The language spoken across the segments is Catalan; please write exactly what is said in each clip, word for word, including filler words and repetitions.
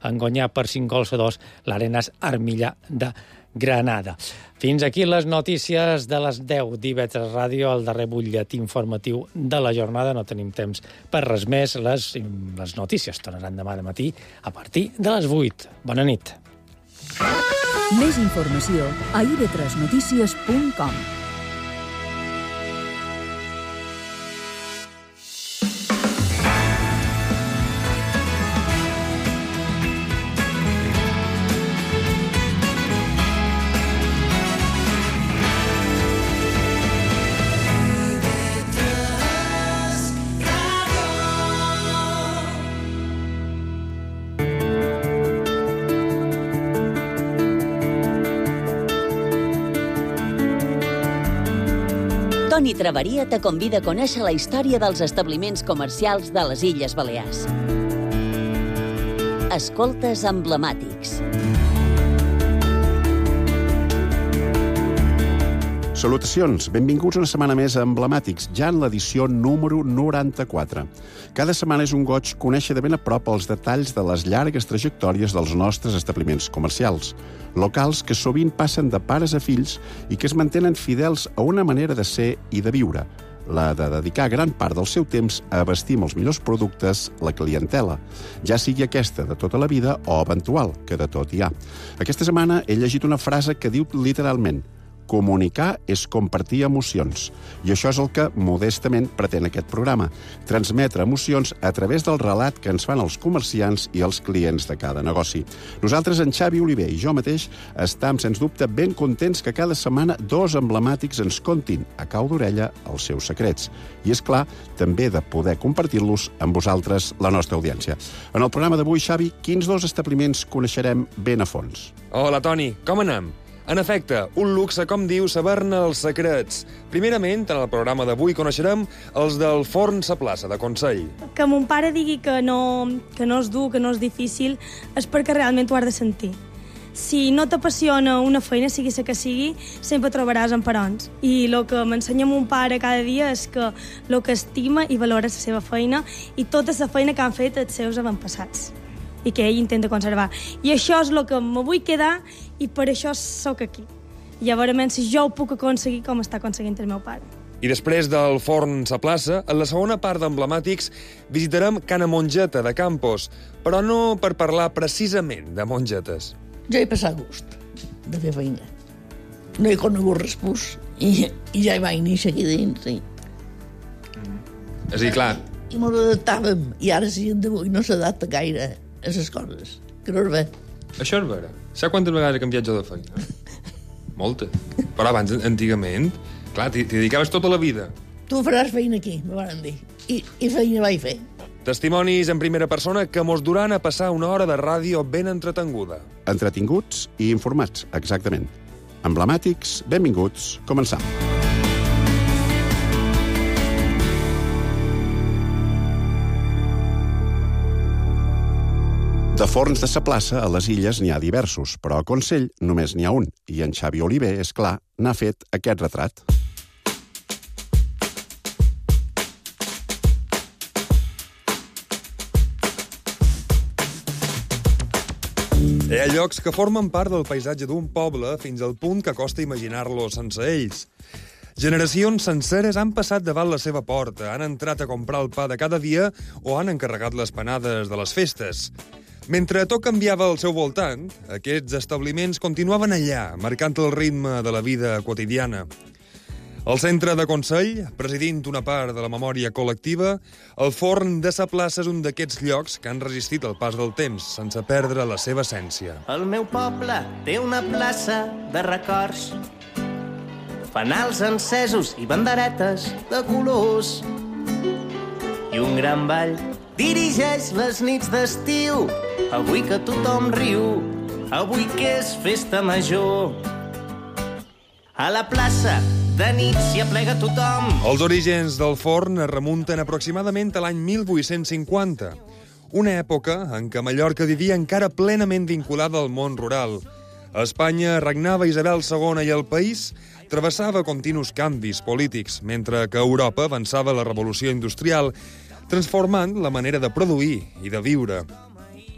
en guanyar per cinc gols a dos l'Arenas Armilla de Granada. Fins aquí les notícies de les deu d'I V tres Ràdio, el darrer butlletí informatiu de la jornada. No tenim temps per res més. Les, les notícies tornaran demà de matí a partir de les vuit. Bona nit. Més informació a i ve tres notícies punt com. Toni Traveria te convida a conèixer la història dels establiments comercials de les Illes Balears. Escoltes emblemàtics. Salutacions, benvinguts una setmana més a Emblemàtics, ja en l'edició número noranta-quatre. Cada setmana és un goig conèixer de ben a prop els detalls de les llargues trajectòries dels nostres establiments comercials, locals que sovint passen de pares a fills i que es mantenen fidels a una manera de ser i de viure, la de dedicar gran part del seu temps a abastir amb els millors productes la clientela, ja sigui aquesta de tota la vida o eventual, que de tot hi ha. Aquesta setmana he llegit una frase que diu literalment: comunicar és compartir emocions. I això és el que, modestament, pretén aquest programa. Transmetre emocions a través del relat que ens fan els comerciants i els clients de cada negoci. Nosaltres, en Xavi Oliver i jo mateix, estam, sens dubte, ben contents que cada setmana dos emblemàtics ens contin, a cau d'orella, els seus secrets. I, és clar, també de poder compartir-los amb vosaltres, la nostra audiència. En el programa d'avui, Xavi, quins dos establiments coneixerem ben a fons? Hola, Toni, com anem? En efecte, un luxe, com diu, saber-ne els secrets. Primerament, en el programa d'avui coneixerem els del Forn Sa Plaça, de Consell. Que mon pare digui que no, que no és dur, que no és difícil, és perquè realment ho has de sentir. Si no t'apassiona una feina, sigui la que sigui, sempre trobaràs emparons. I el que m'ensenya mon pare cada dia és que el que estima i valora la seva feina i tota la feina que han fet els seus avantpassats i que ell intenta conservar. I això és el que me vull quedar i per això sóc aquí. I a veure si jo ho puc aconseguir com està aconseguint el meu pare. I després del Forn Sa Plaça, en la segona part d'Emblemàtics, visitarem Cana Mongeta de Campos, però no per parlar precisament de mongetes. Jo he passat gust de fer feina. No he conegut respús i, i ja hi vaig néixer aquí dins. Sí. Mm. És a dir, clar... I m'ho adaptàvem, i ara sí en d'avui no s'adapta gaire a les coses, que no és bé. Això és vera. Saps quantes vegades he canviat jo de feina? Moltes. Però abans, antigament, clar, t'hi dedicaves tota la vida. Tu faràs feina aquí, me van dir. I, i feina vaig fer. Testimonis en primera persona que mos duran a passar una hora de ràdio ben entretenguda. Entretinguts i informats, exactament. Emblemàtics, benvinguts, començam. De forns de Sa Plaça, a les Illes n'hi ha diversos, però a Consell només n'hi ha un, i en Xavi Oliver, és clar, n'ha fet aquest retrat. Hi ha llocs que formen part del paisatge d'un poble fins al punt que costa imaginar-lo sense ells. Generacions senceres han passat davant la seva porta, han entrat a comprar el pa de cada dia o han encarregat les panades de les festes. Mentre tot canviava al seu voltant, aquests establiments continuaven allà, marcant el ritme de la vida quotidiana. Al centre de Consell, presidint una part de la memòria col·lectiva, el Forn de Sa Plaça és un d'aquests llocs que han resistit el pas del temps, sense perdre la seva essència. El meu poble té una plaça de records, fanals encesos i banderetes de colors, i un gran ball dirigeix les nits d'estiu, avui que tothom riu, avui que és festa major. A la plaça de nit s'hi aplega tothom. Els orígens del forn es remunten aproximadament a l'any mil vuit-cents cinquanta, una època en què Mallorca vivia encara plenament vinculada al món rural. A Espanya regnava Isabel segona i el país travessava continus canvis polítics, mentre que a Europa avançava la revolució industrial, transformant la manera de produir i de viure.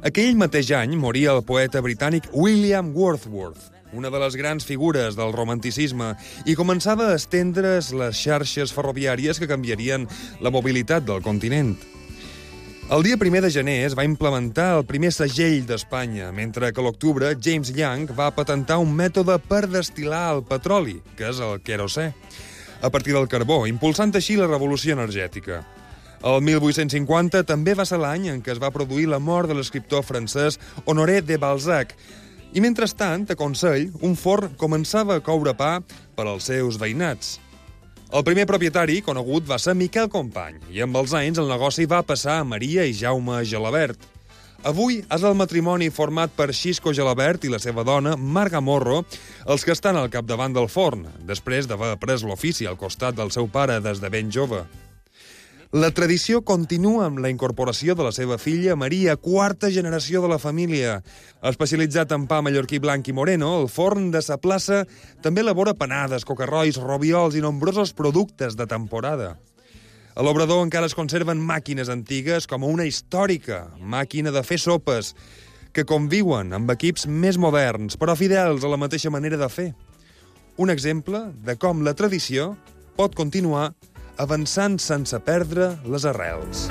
Aquell mateix any moria el poeta britànic William Wordsworth, una de les grans figures del romanticisme, i començava a estendre's les xarxes ferroviàries que canviarien la mobilitat del continent. El dia primer de gener es va implementar el primer segell d'Espanya, mentre que a l'octubre James Young va patentar un mètode per destil·lar el petroli, que és el querosè, a partir del carbó, impulsant així la revolució energètica. El mil vuit-cents cinquanta també va ser l'any en què es va produir la mort de l'escriptor francès Honoré de Balzac, i mentrestant, a Consell, un forn començava a coure pa per als seus veïnats. El primer propietari conegut va ser Miquel Company, i amb els anys el negoci va passar a Maria i Jaume Gelabert. Avui és el matrimoni format per Xisco Gelabert i la seva dona, Marga Morro, els que estan al capdavant del forn, després d'haver après l'ofici al costat del seu pare des de ben jove. La tradició continua amb la incorporació de la seva filla Maria, quarta generació de la família. Especialitzat en pa mallorquí blanc i moreno, el forn de sa plaça també elabora panades, cocarrois, robiols i nombrosos productes de temporada. A l'obrador encara es conserven màquines antigues com una històrica màquina de fer sopes, que conviuen amb equips més moderns, però fidels a la mateixa manera de fer. Un exemple de com la tradició pot continuar avançant sense perdre les arrels.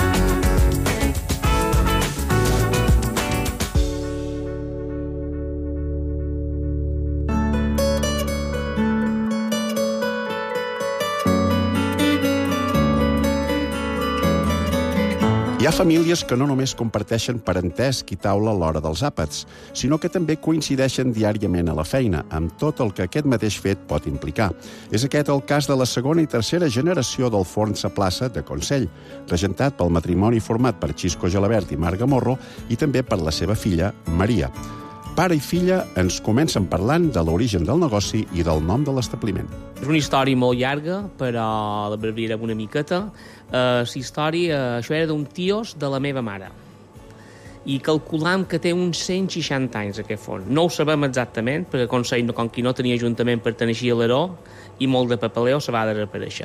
Hi ha famílies que no només comparteixen parentesc i taula a l'hora dels àpats, sinó que també coincideixen diàriament a la feina, amb tot el que aquest mateix fet pot implicar. És aquest el cas de la segona i tercera generació del forn Sa Plaça de Consell, regentat pel matrimoni format per Xisco Gelabert i Marga Morro i també per la seva filla, Maria. Pare i filla ens comencen parlant de l'origen del negoci i del nom de l'establiment. És una història molt llarga, però l'abreviarem una miqueta. Uh, la història, uh, això era d'un tios de la meva mare. I calculam que té uns cent seixanta anys, aquest forn. No ho sabem exactament, perquè Consell, com qui no tenia ajuntament, perteneixia a l'Heró, i molt de papeleo se va desaparèixer.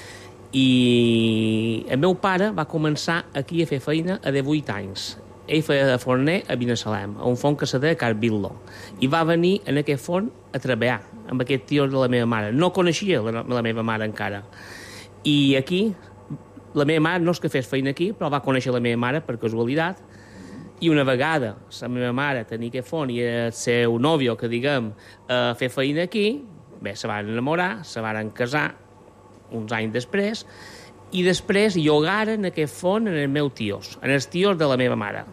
I el meu pare va començar aquí a fer feina a divuit anys. Ell feia de forner a Binissalem, a un forn que se deia Carbillo. I va venir en aquest forn a treballar amb aquest tio de la meva mare. No coneixia la, la meva mare encara. I aquí, la meva mare no és que fes feina aquí, però va conèixer la meva mare per casualitat. I una vegada la meva mare tenia aquest forn i el seu nòvio, que diguem, a fer feina aquí, bé, se van enamorar, se van casar uns anys després, i després llogaren aquest forn en els meus tios, en els tios de la meva mare.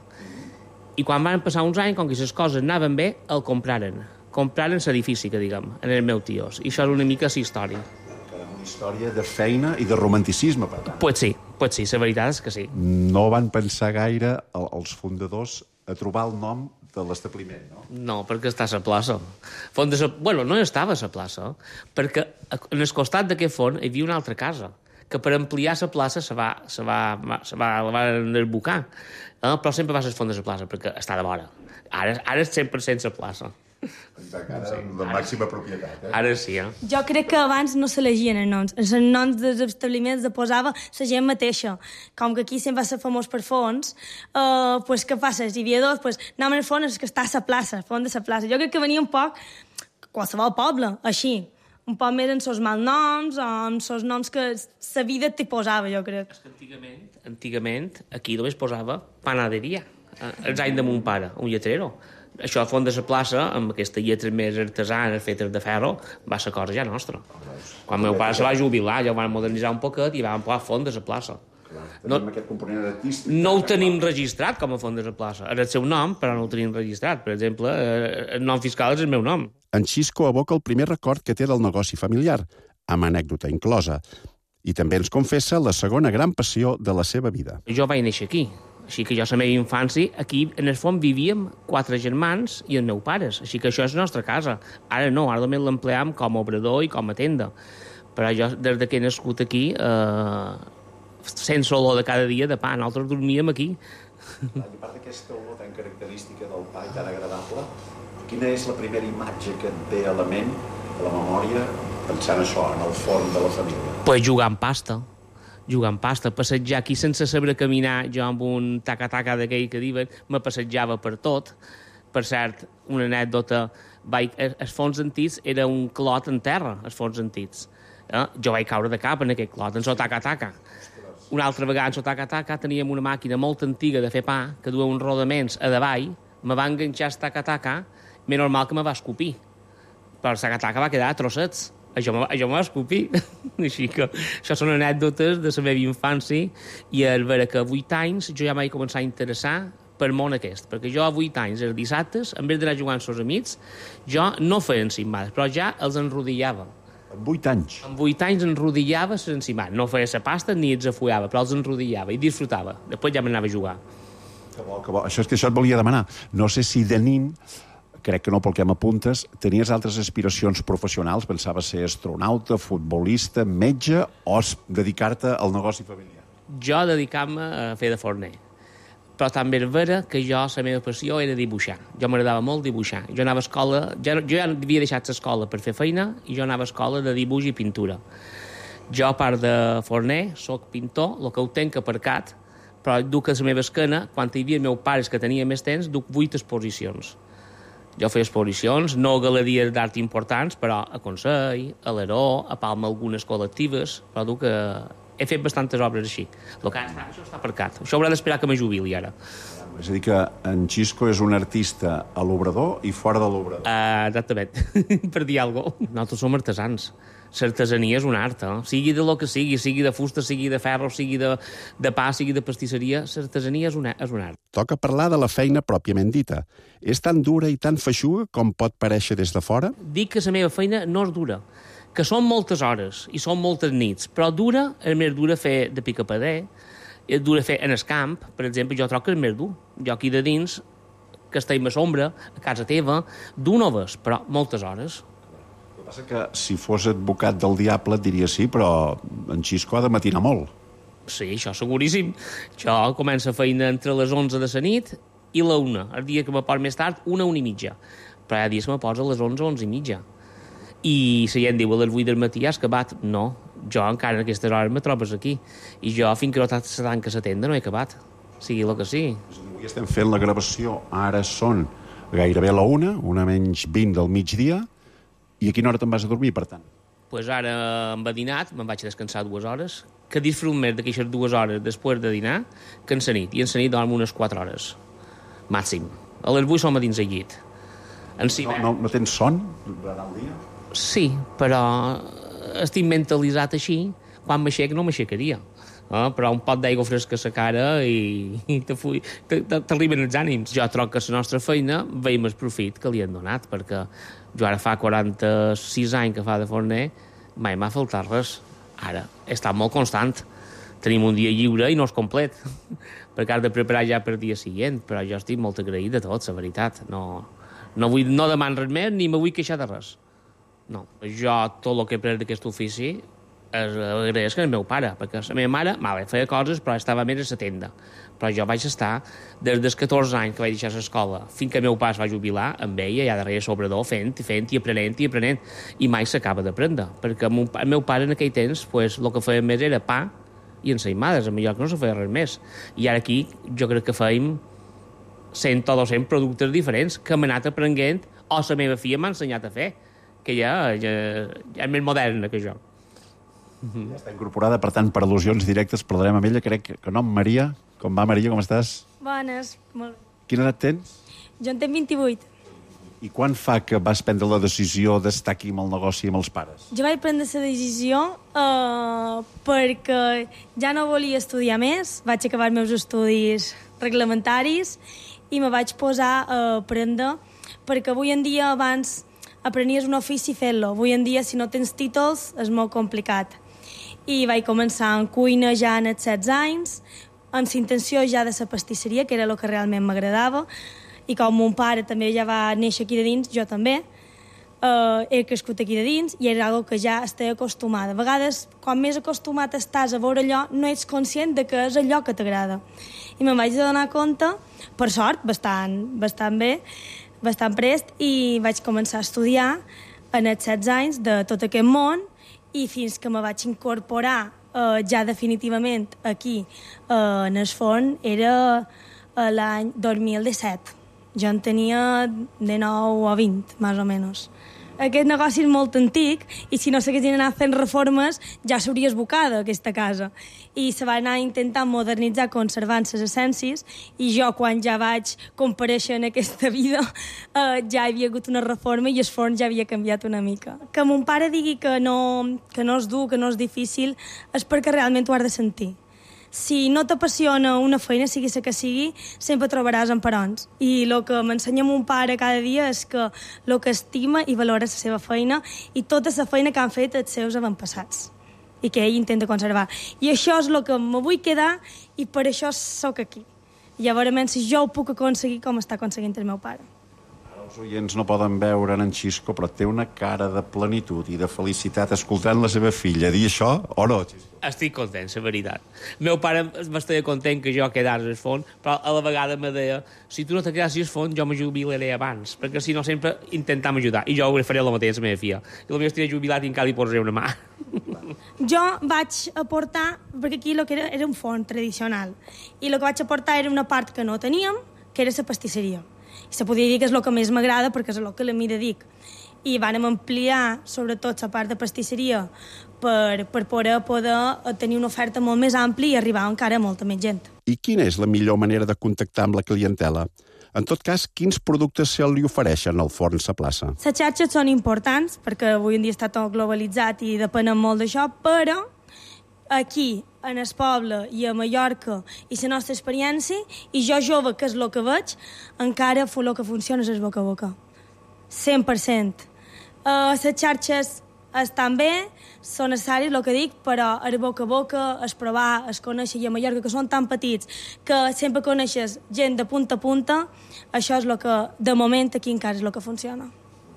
I quan van passar uns anys, com que les coses anaven bé, el compraren. Compraren l'edifici, que diguem, en els meus tios. I això és una mica la història. Una història de feina i de romanticisme, per tant. Pues sí, pues sí, la veritat és que sí. No van pensar gaire els fundadors a trobar el nom de l'establiment, no? No, perquè està a la plaça. Font de sa... Bueno, no estava a la plaça, perquè en el costat d'aquest forn hi havia una altra casa, que per ampliar la plaça se va, se va, se va, la van desbocar. Eh? Però sempre va ser el fons de la plaça, perquè està de vora. Ara, ara és cent per cent la plaça. Ara, sí, de màxima propietat, eh? Ara sí, eh? Jo crec que abans no s'elegien els noms. Els noms dels establiments de posava la gent mateixa. Com que aquí sempre va ser famós per fons, uh, pues, què passes? Hi havia dos, pues, anem al fons que està a la plaça, fons de la plaça. Jo crec que venia un poc qualsevol poble, així. Un poc més en els malnoms o amb els noms que la vida t'hi posava, jo crec. És que antigament, antigament aquí només posava panaderia. Els anys de mon pare, un lletrero. Això, a font de la plaça, amb aquesta lletra més artesana, fetes de ferro, va ser cosa ja nostra. Quan meu pare se va jubilar, ja ho van modernitzar un poquet i van posar font de la plaça. No, aquest component artístic... No ho tenim registrat com a font de la plaça. Era el seu nom, però no ho tenim registrat. Per exemple, el nom fiscal és el meu nom. En Xisco evoca el primer record que té del negoci familiar, amb anècdota inclosa. I també ens confessa la segona gran passió de la seva vida. Jo vaig néixer aquí. Així que jo, a la meva infància, aquí en el fons vivíem quatre germans i els meus pares. Així que això és la nostra casa. Ara no, ara només l'empleam com a obrador i com a tenda. Però jo, des que he nascut aquí, eh, sense olor de cada dia de pa, nosaltres dormíem aquí. I a part d'aquesta olor tan característica del pa i tan agradable, quina és la primera imatge que et ve a la ment, a la memòria, pensant això, en el forn de la família? Pues jugar amb pasta. jugant pasta, passejar aquí sense saber caminar, jo amb un taca-taca d'aquell que diuen, me passejava per tot. Per cert, una anècdota, vaig, els fons antics era un clot en terra, els fons antics. Eh? Jo vaig caure de cap en aquest clot, en so taca-taca. Una altra vegada, en so taca-taca, teníem una màquina molt antiga de fer pa, que duia uns rodaments a davall, me va enganxar el taca-taca, més normal que me va escopir. Però el taca-taca va quedar a trossets. Això me, això me va escopir. Així que això són anècdotes de la meva infància i al veure que a vuit anys jo ja m'he començat a interessar per món aquest, perquè jo a vuit anys, els dissabtes, en vez d'anar jugant amb els amics, jo no feia encimades, però ja els enrodillava. Amb vuit anys? Amb vuit anys enrodillava les encimades. No feia la pasta ni els afullava, però els enrodillava i disfrutava. Després ja m'anava a jugar. Que bo, que bo. Això és que això et volia demanar. No sé si de nin, crec que no pel que m'apuntes, tenies altres aspiracions professionals? Pensaves ser astronauta, futbolista, metge o dedicar-te al negoci familiar? Jo dedicar-me a fer de forner. Però també és vera que jo, la meva passió era dibuixar. Jo m'agradava molt dibuixar. Jo anava a escola, ja, jo ja havia deixat l'escola per fer feina i jo anava a escola de dibuix i pintura. Jo, a part de forner, soc pintor, el que ho tenc aparcat, però duc a la meva esquena, quan hi havia meus pares que tenia més temps, duc vuit exposicions. Jo feia exposicions, no a galeries d'art importants, però a Consell, a l'Heró, a Palma algunes col·lectives, però duc a... He fet bastantes obres així. El que està, això està aparcat. Això haurà d'esperar que me jubili, ara. És a dir, que en Xisco és un artista a l'obrador i fora de l'obrador. Uh, exactament. Per dir alguna cosa. Nosaltres som artesans. L'artesania és un art, eh? Sigui de lo que sigui, sigui de fusta, sigui de ferro, sigui de, de pa, sigui de pastisseria, l'artesania és, una, és un art. Toca parlar de la feina pròpiament dita. És tan dura i tan feixuga com pot parèixer des de fora? Dic que la meva feina no és dura, que són moltes hores i són moltes nits, però dura, és més dura fer de picapader, és dura fer en el camp, per exemple, jo trobo que és més dur. Jo aquí de dins, que estem a sombra, a casa teva, dur no ves, però moltes hores. El que passa que si fos advocat del diable et diria sí, però en Xisco ha de matinar molt. Sí, això seguríssim. Jo començo feina entre les onze de la nit i la una. El dia que me poso més tard, una, una i mitja. Però hi ha dies que me poso a les onze, onze i mitja. I la gent diu a les vuit del matí has acabat. No, jo encara en aquestes hores me trobes aquí. I jo, fins que no se tanca la tenda, no he acabat. Sigui el que sigui. Avui estem fent la gravació, ara són gairebé la una, una menys vint del migdia, i a quina hora te'n vas a dormir, per tant? Doncs pues ara em va dinat, me'n vaig a descansar dues hores, que disfrut més d'aquestes dues hores després de dinar que en la nit. I en la nit dormo unes quatre hores, màxim. A les vuit som a dins el llit. En si... no, no, no tens son durant el dia? Sí, però estic mentalitzat així, quan m'aixec no m'aixecaria. Eh? Però un pot d'aigua fresca a la cara i, i t'arriben els ànims. Jo trobo que la nostra feina veiem el profit que li han donat, perquè jo ara fa quaranta-sis anys que fa de forner, mai m'ha faltat res. Ara, he estat molt constant. Tenim un dia lliure i no és complet, perquè has de preparar ja per dia següent, però jo estic molt agraït de tot, la veritat. No, no, vull, no demano res més ni me vull queixar de res. No, jo tot el que he pres d'aquest ofici és agraeix que el meu pare, perquè la meva mare vale, feia coses però estava més a la tenda. Però jo vaig estar des dels catorze anys que vaig deixar l'escola fins que el meu pare es va jubilar amb ella allà darrere sobrador fent i fent i aprenent i aprenent i mai s'acaba d'aprendre, perquè el meu pare en aquell temps pues, el que feia més era pa i ensaïmades, a millor que no se feia res més. I ara aquí jo crec que feim cent o dos-cents productes diferents que m'he anat aprenent o la meva filla m'ha ensenyat a fer, que ja, ja, ja és més moderna que jo. Ja està incorporada, per tant, per al·lusions directes parlarem amb ella. Crec que no, Maria. Com va, Maria? Com estàs? Bones, molt bé. Quina edat tens? Jo en tinc vint-i-vuit. I quan fa que vas prendre la decisió d'estar aquí amb el negoci amb els pares? Jo vaig prendre la decisió uh, perquè ja no volia estudiar més, vaig acabar els meus estudis reglamentaris i me vaig posar a aprendre, perquè avui en dia abans aprenies un ofici fent-lo. Avui en dia, si no tens títols, és molt complicat. I vaig començar en cuina ja en els setze anys, amb la intenció ja de la pastisseria, que era el que realment m'agradava, i com mon pare també ja va néixer aquí de dins, jo també, uh, he crescut aquí de dins, i era algo que ja estic acostumada. A vegades, quan més acostumat estàs a veure allò, no ets conscient de que és allò que t'agrada. I me'n vaig donar compte, per sort, bastant, bastant bé, bastant prest, i vaig començar a estudiar en els setze anys de tot aquest món, i fins que me vaig incorporar eh, ja definitivament aquí eh, en el forn era eh, l'any dos mil disset. Jo en tenia de nou o vint, més o menys. Aquest negoci és molt antic i si no s'haguessin anat fent reformes ja s'hauria esbocada aquesta casa. I se va anar intentant modernitzar conservant les essències i jo quan ja vaig comparèixer en aquesta vida eh, ja hi havia hagut una reforma i el forn ja havia canviat una mica. Que mon pare digui que no, que no és dur, que no és difícil, és perquè realment ho has de sentir. Si no t'apassiona una feina, sigui la que sigui, sempre trobaràs emparons. I el que m'ensenya mon pare cada dia és que el que estima i valora la seva feina i tota la feina que han fet els seus avantpassats i que ell intenta conservar. I això és el que me vull quedar i per això sóc aquí. Llavors, si jo ho puc aconseguir com està aconseguint el meu pare. Els oients no poden veure en Xisco, però té una cara de plenitud i de felicitat escoltant la seva filla dir això, o no, Xisco? Estic content, la veritat. El meu pare m'estaria content que jo quedés al fons, però a la vegada me deia si tu no te quedassis al fons, jo me jubilaré abans, perquè si no sempre intentam ajudar. I jo ho faré el mateix a la meva filla. I la meva estiré jubilat i encara li posaré una mà. Jo vaig aportar, perquè aquí lo que era, era un forn tradicional, i el que vaig aportar era una part que no teníem, que era la pastisseria. I se podria dir que és el que més m'agrada perquè és el que a mi dedic. I vàrem ampliar, sobretot, la part de pastisseria per, per poder, poder tenir una oferta molt més àmplia i arribar encara a molta més gent. I quina és la millor manera de contactar amb la clientela? En tot cas, quins productes se li ofereixen al forn Sa Plaça? Les xarxes són importants perquè avui en dia està tot globalitzat i depenen molt d'això, però aquí, en el poble i a Mallorca, i la nostra experiència, i jo jove, que és el que veig, encara el que funciona és el boca a boca. cent per cent. Uh, les xarxes estan bé, són necessaris, el que dic, però el boca a boca, es provar, es conèixer, i a Mallorca, que són tan petits, que sempre coneixes gent de punta a punta, això és el que, de moment, aquí encara és el que funciona.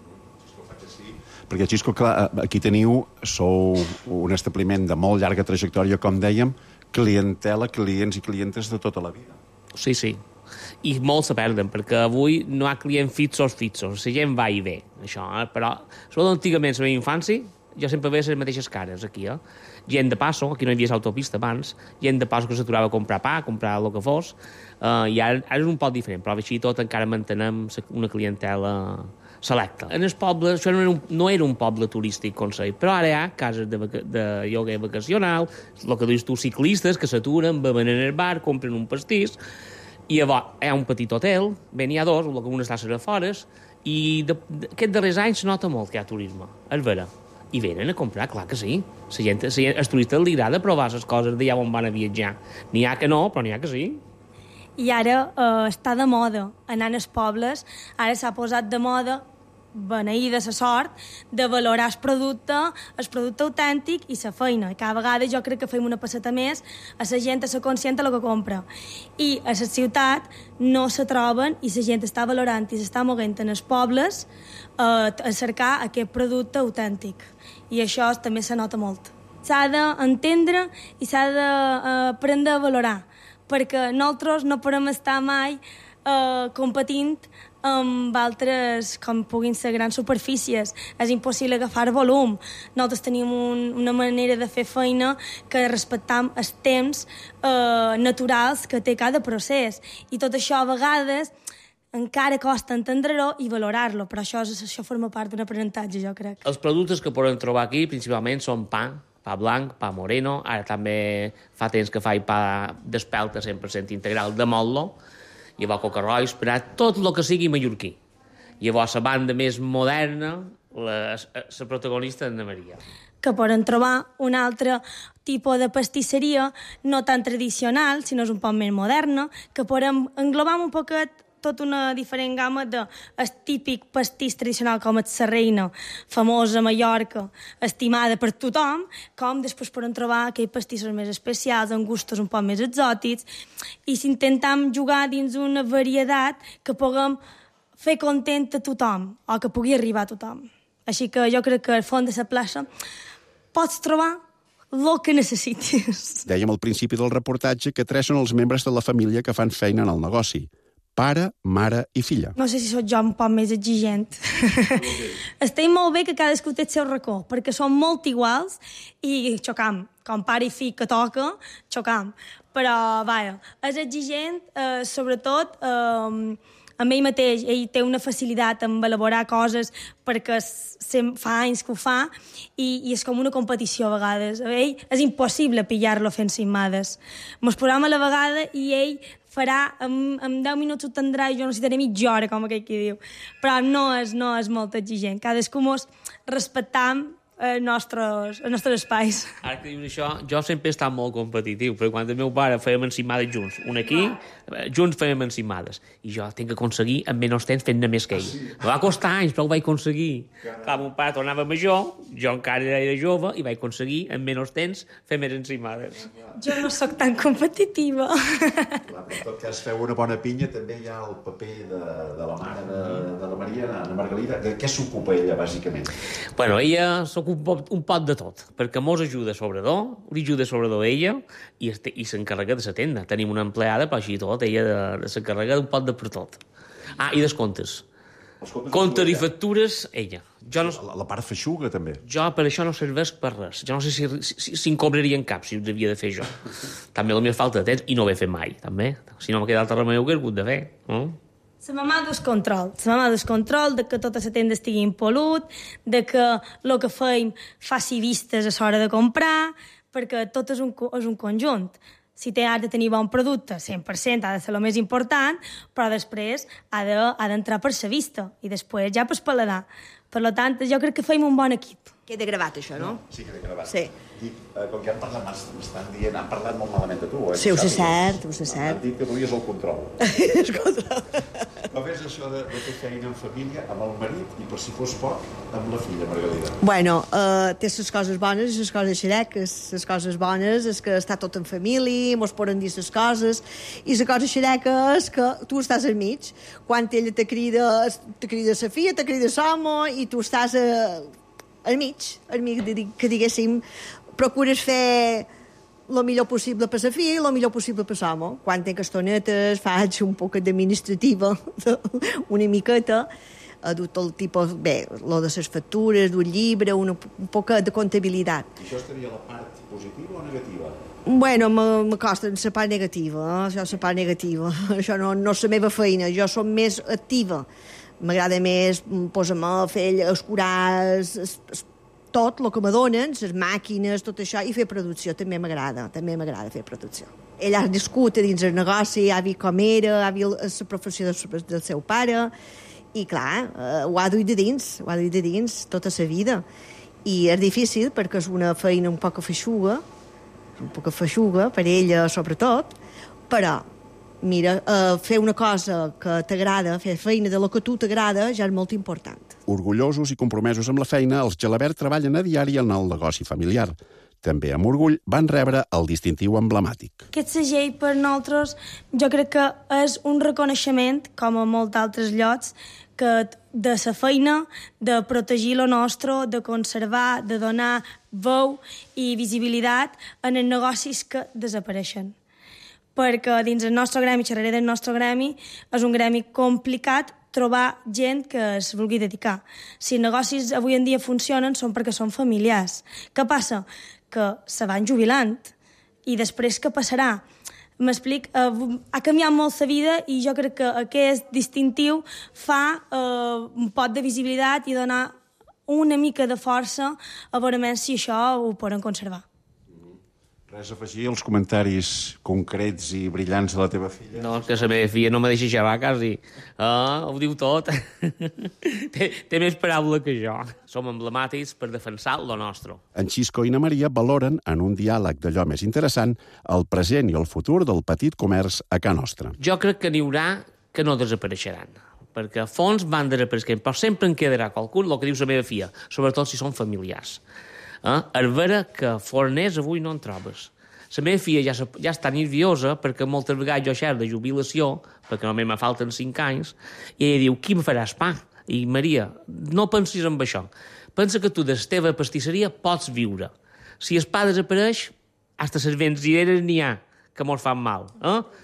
Perquè, Xisco, clar, aquí teniu, sou un establiment de molt llarga trajectòria, com dèiem, clientela, clients i clientes de tota la vida. Sí, sí. I molts se perden, perquè avui no hi ha clients fixos fixos. La gent va i ve, això, eh? Però, sobretot antigament, la meva infància, jo sempre veia les mateixes cares aquí, eh? Gent de passo, aquí no hi havia autopista abans, gent de passo que s'aturava a comprar pa, a comprar el que fos, uh, i ara, ara és un poc diferent, però així tot encara mantenem una clientela selecta. En el poble, això no era un, no era un poble turístic, com sei, però ara hi ha cases de, vaca, de lloguer vacacional, el que dius tu, ciclistes que s'aturen, beuen en el bar, compren un pastís, i llavors hi ha un petit hotel, ben hi ha dos, el que un està a les afores, i de, de, aquests darrers anys se nota molt que hi ha turisme, és vera. I venen a comprar, clar que sí. La gent, la gent, als turistes li agrada provar les coses d'allà on van a viatjar. N'hi ha que no, però n'hi ha que sí. I ara eh, està de moda anar als pobles, ara s'ha posat de moda beneïda la sort de valorar el producte, el producte autèntic i la feina. I cada vegada jo crec que fem una passeta més a la gent a ser conscient del que compra. I a la ciutat no se troben i la gent està valorant i s'està moguent en els pobles eh, a cercar aquest producte autèntic. I això també se nota molt. S'ha d'entendre i s'ha d'aprendre a valorar, perquè nosaltres no podem estar mai eh, competint amb altres, com puguin ser grans superfícies. És impossible agafar volum. Nosaltres tenim un, una manera de fer feina que respectam els temps eh, naturals que té cada procés. I tot això a vegades encara costa entendre-ho i valorar-lo, però això, això forma part d'un aprenentatge, jo crec. Els productes que podem trobar aquí principalment són pa, pa blanc, pa moreno, ara també fa temps que faig pa d'espelta cent per cent integral de motlo, llavors coca-rois, per tot el que sigui mallorquí. Llavors, la banda més moderna, la, la protagonista d'Anna Maria. Que poden trobar un altre tipus de pastisseria, no tan tradicional, sinó és un poc més moderna, que podem englobar un poquet tota una diferent gamma del típic pastís tradicional com el la reina, famosa a Mallorca, estimada per tothom, com després podem trobar aquells pastissos més especials, amb gustos un poc més exòtics, i si intentem jugar dins una varietat que puguem fer content a tothom, o que pugui arribar a tothom. Així que jo crec que al fons de la plaça pots trobar el que necessitis. Dèiem al principi del reportatge que tres són els membres de la família que fan feina en el negoci. pare, mare i filla. No sé si sóc jo un poc més exigent. Estic molt bé que cadascú té el seu racó, perquè som molt iguals i xocam. Com pare i fill que toca, xocam. Però, vaja, és exigent, eh, sobretot, eh, amb ell mateix. Ell té una facilitat en elaborar coses perquè fa anys que ho fa i, i és com una competició a vegades. A ell és impossible pillar-lo fent cimades. Mos posam a la vegada i ell farà, en, en deu minuts ho tindrà i jo necessitaré mitja hora, com aquell que diu. Però no és, no és molt exigent. Cadascú mos respectam els nostres, els nostres espais. Ara que dius això, jo sempre he estat molt competitiu, perquè quan el meu pare fèiem encimades junts, un aquí, junts fèiem encimades, i jo tinc que aconseguir en menys temps fent-ne més que ell. Me va costar anys, però ho vaig aconseguir. Clar, mon pare tornava major, jo encara era jove, i vaig aconseguir en menys temps fer més encimades. Jo no sóc tan competitiva. Clar, però en tot cas feu una bona pinya, també hi ha el paper de, de la mare de, de la Maria, Anna Margalida. De què s'ocupa ella, bàsicament? Bueno, ella s'ocupa un pot, un pot de tot, perquè mos ajuda sobredor, li ajuda sobredor ella, i, este, i s'encarrega de la tenda. Tenim una empleada, però així tot, ella de, de s'encarrega d'un pot de per tot. Ah, i dels comptes. Comptes i factures, ella. Jo no, la, la part feixuga, també. Jo per això no serveix per res. Jo no sé si, si, si en cobrarien cap, si ho devia de fer jo. També la meva falta de temps, i no ho he fet mai, també. Si no m'ha quedat altre remei, ho he hagut de fer. No? La mamà dus control. La mamà dus control de que tota la tenda estigui impolut, de que el que feim faci vistes a l'hora de comprar, perquè tot és un, és un conjunt. Si té, ha de tenir bon producte, cent per cent ha de ser el més important, però després ha d'entrar de, per la vista i després ja per paladar. Per tant, jo crec que feim un bon equip. Queda gravat, això, no? Sí, queda gravat. Sí. Dic, eh, com que han parlat, m'estan dient, han parlat molt malament de tu, eh? Sí, ho sé cert, ho sé cert. Han dit que duies el control. El control. Com és això de, de fer feina en família, amb el marit, i per si fos poc, amb la filla, Margalida? Bueno, uh, té les coses bones i les coses xereques. Les coses bones és que està tot en família, mos poden dir les coses, i la cosa xereca és que tu estàs al mig. Quan ella te crida, te crida sa filla, te crida l'home, i tu estàs a, al mig, al mig, que diguéssim, procures fer el millor possible per la filla i el millor possible per l'home. Quan tinc estonetes, faig un poc d'administrativa, una miqueta, a dur tot el tipus, bé, lo de les factures, d'un llibre, una, un poc de comptabilitat. I això estaria la part positiva o negativa? Bueno, me costa en la part negativa, eh? Això és la part negativa. Això no, no és la meva feina, jo som més activa. M'agrada més posar-me a fer, escurar es, es, es, tot el que me donen, les màquines, tot això, i fer producció també m'agrada, també m'agrada fer producció. Ell ha nascut a dins el negoci, ha vist com era, ha vist la professió del, del seu pare, i clar, eh, ho ha duit de dins, ho ha duit de dins tota la vida. I és difícil perquè és una feina un poc feixuga, un poc feixuga, per ella sobretot, però mira, uh, fer una cosa que t'agrada, fer feina de lo que tu t'agrada, ja és molt important. Orgullosos i compromesos amb la feina, els Gelabert treballen a diari en el negoci familiar. També amb orgull van rebre el distintiu emblemàtic. Aquest segell per nosaltres jo crec que és un reconeixement, com a molts altres llocs, que de la feina, de protegir lo nostre, de conservar, de donar veu i visibilitat en els negocis que desapareixen. Perquè dins el nostre gremi, xerraré del nostre gremi, és un gremi complicat trobar gent que es vulgui dedicar. Si els negocis avui en dia funcionen són perquè són familiars. Què passa? Que se van jubilant. I després què passarà? M'explic, eh, ha canviat molt la vida i jo crec que aquest distintiu fa eh, un pot de visibilitat i donar una mica de força a veure si això ho poden conservar. Res a afegir als comentaris concrets i brillants de la teva filla? No, és que la meva filla no me deixa xerrar, quasi. Ah, ho diu tot. té, té més paraula que jo. Som emblemàtics per defensar lo nostre. En Xisco i na Maria valoren, en un diàleg d'allò més interessant, el present i el futur del petit comerç a Ca Nostra. Jo crec que n'hi haurà que no desapareixeran, perquè a fons van desapareixent, però sempre en quedarà qualcun, el que diu la meva filla, sobretot si són familiars. Eh? És vera que forners avui no en trobes. La meva filla ja, ja està nerviosa perquè moltes vegades jo xerro de jubilació, perquè només me falten cinc anys, i ella diu, qui me faràs pa? I Maria, no pensis en això. Pensa que tu de la teva pastisseria pots viure. Si el pa desapareix, hasta les benzineres n'hi ha, que mos fan mal. Eh?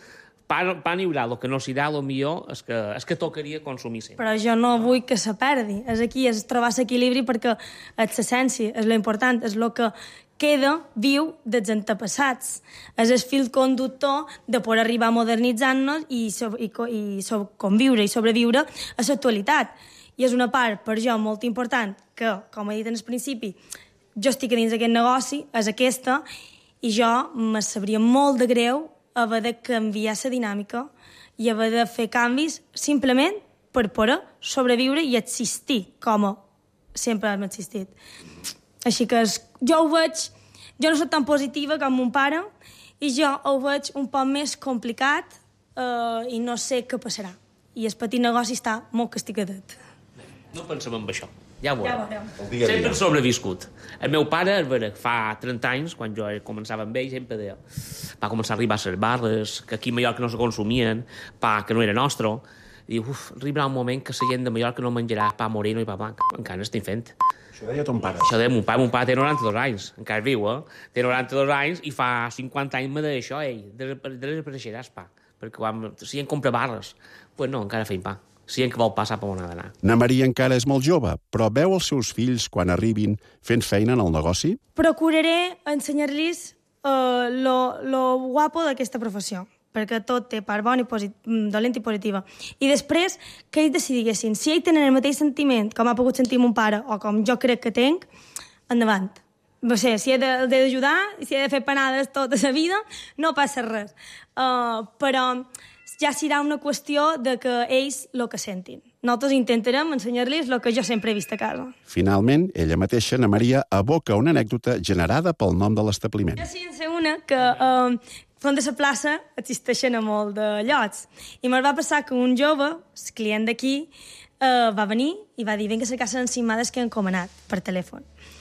pan, pan hi haurà, el que no s'hi haurà, el millor és que, és que tocaria consumir sempre. Però jo no vull que se perdi. És aquí, és trobar l'equilibri perquè és l'essència, és l'important, és el que queda viu dels antepassats. És el fil conductor de poder arribar a modernitzar-nos i, so, i, i so, conviure i sobreviure a l'actualitat. I és una part, per jo, molt important, que, com he dit en el principi, jo estic a dins d'aquest negoci, és aquesta, i jo me sabria molt de greu haver de canviar la dinàmica i haver de fer canvis simplement per poder sobreviure i existir com sempre hem existit. Així que es, jo ho veig, jo no soc tan positiva com mon pare i jo ho veig un poc més complicat eh, i no sé què passarà. I el petit negoci està molt castigadet. No pensem en això. Ja ho veurem. Ja ho veurem. Sempre he sobreviscut. El meu pare, veure, fa trenta anys, quan jo començava amb ell, sempre deia, va començar a arribar a les barres, que aquí a Mallorca no se consumien, pa que no era nostre. I diu, uf, arribarà un moment que la gent de Mallorca no menjarà pa moreno i pa blanc. Encara n'estic fent. Això deia ton pare. Això deia mon pare. Mon pare té noranta-dos anys. Encara viu, eh? Té noranta-dos anys i fa cinquanta anys me deia això, ell, desapareixeràs pa. Perquè quan si en compra barres, pues no, encara feim pa. Si en que vol passar per on ha d'anar. Na Maria encara és molt jove, però veu els seus fills, quan arribin, fent feina en el negoci? Procuraré ensenyar-los uh, lo, lo guapo d'aquesta professió, perquè tot té part bona i posit dolenta i positiva. I després, que ells decidiguessin. Si ells tenen el mateix sentiment com ha pogut sentir mon pare o com jo crec que tenc, endavant. No sé, si he d'ajudar, si he de fer panades tota la vida, no passa res. Uh, però ja serà una qüestió de que ells el que sentin. Nosaltres intentarem ensenyar-los el que jo sempre he vist a casa. Finalment, ella mateixa, na Maria, aboca una anècdota generada pel nom de l'establiment. Jo sí en sé una que uh, font de la plaça existeixen a molt de llocs. I me'l va passar que un jove, el client d'aquí, uh, va venir i va dir vinga a cercar les encimades que he encomanat per telèfon.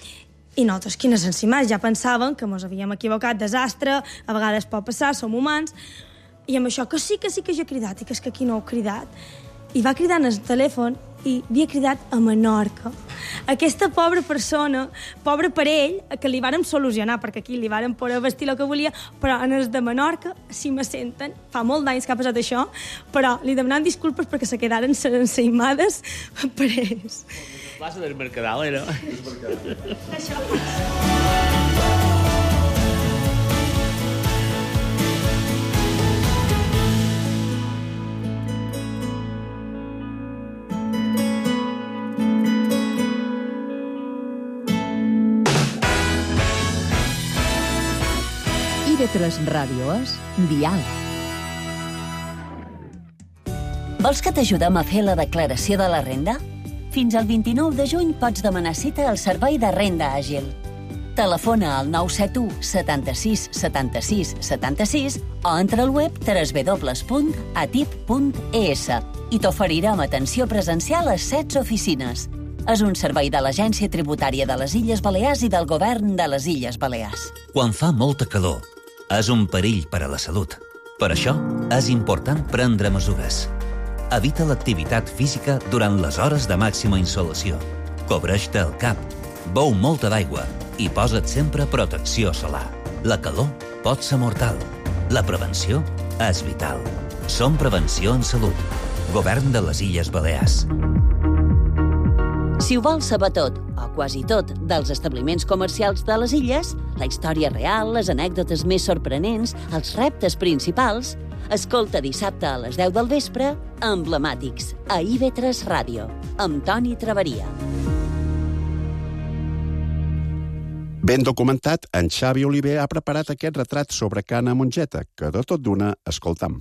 I nosaltres, quines encimades? Ja pensàvem que ens havíem equivocat, desastre, a vegades pot passar, som humans. I amb això, que sí, que sí que jo he cridat, i que és que aquí no heu cridat. I va cridar en el telèfon i havia cridat a Menorca. Aquesta pobra persona, pobra per ell, que li vàrem solucionar, perquè aquí li vàrem poder vestir el que volia, però en els de Menorca, si me senten, fa molt d'anys que ha passat això, però li demanem disculpes perquè se quedaren ensaïmades per ells. La plaça del Mercadal era... Això. I V tres Ràdio és Dial. Vols que t'ajudem a fer la declaració de la renda? Fins al vint-i-nou de juny pots demanar cita al Servei de Renda Àgil. Telefona al nou set u setanta-sis setanta-sis setanta-sis o entra al web w w w punt atip punt e s i t'oferirem atenció presencial a setze oficines. És un servei de l'Agència Tributària de les Illes Balears i del Govern de les Illes Balears. Quan fa molta calor, és un perill per a la salut. Per això, és important prendre mesures. Evita l'activitat física durant les hores de màxima insolació. Cobreix-te el cap, beu molta d'aigua i posa't sempre protecció solar. La calor pot ser mortal. La prevenció és vital. Som Prevenció en Salut. Govern de les Illes Balears. Si ho vols saber tot, o quasi tot, dels establiments comercials de les illes, la història real, les anècdotes més sorprenents, els reptes principals, escolta dissabte a les deu del vespre Emblemàtics, a I V tres Ràdio, amb Toni Traveria. Ben documentat, en Xavi Oliver ha preparat aquest retrat sobre Cana Mongeta, que de tot d'una escoltam.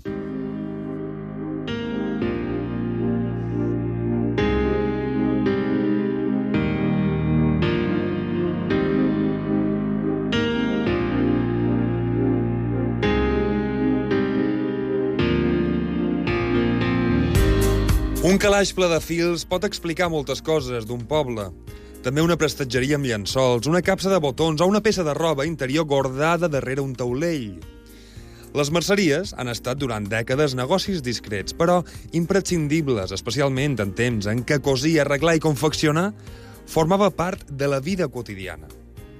Un calaix ple de fils pot explicar moltes coses d'un poble. També una prestatgeria amb llençols, una capsa de botons o una peça de roba interior guardada darrere un taulell. Les merceries han estat durant dècades negocis discrets, però imprescindibles, especialment en temps en què cosir, arreglar i confeccionar formava part de la vida quotidiana.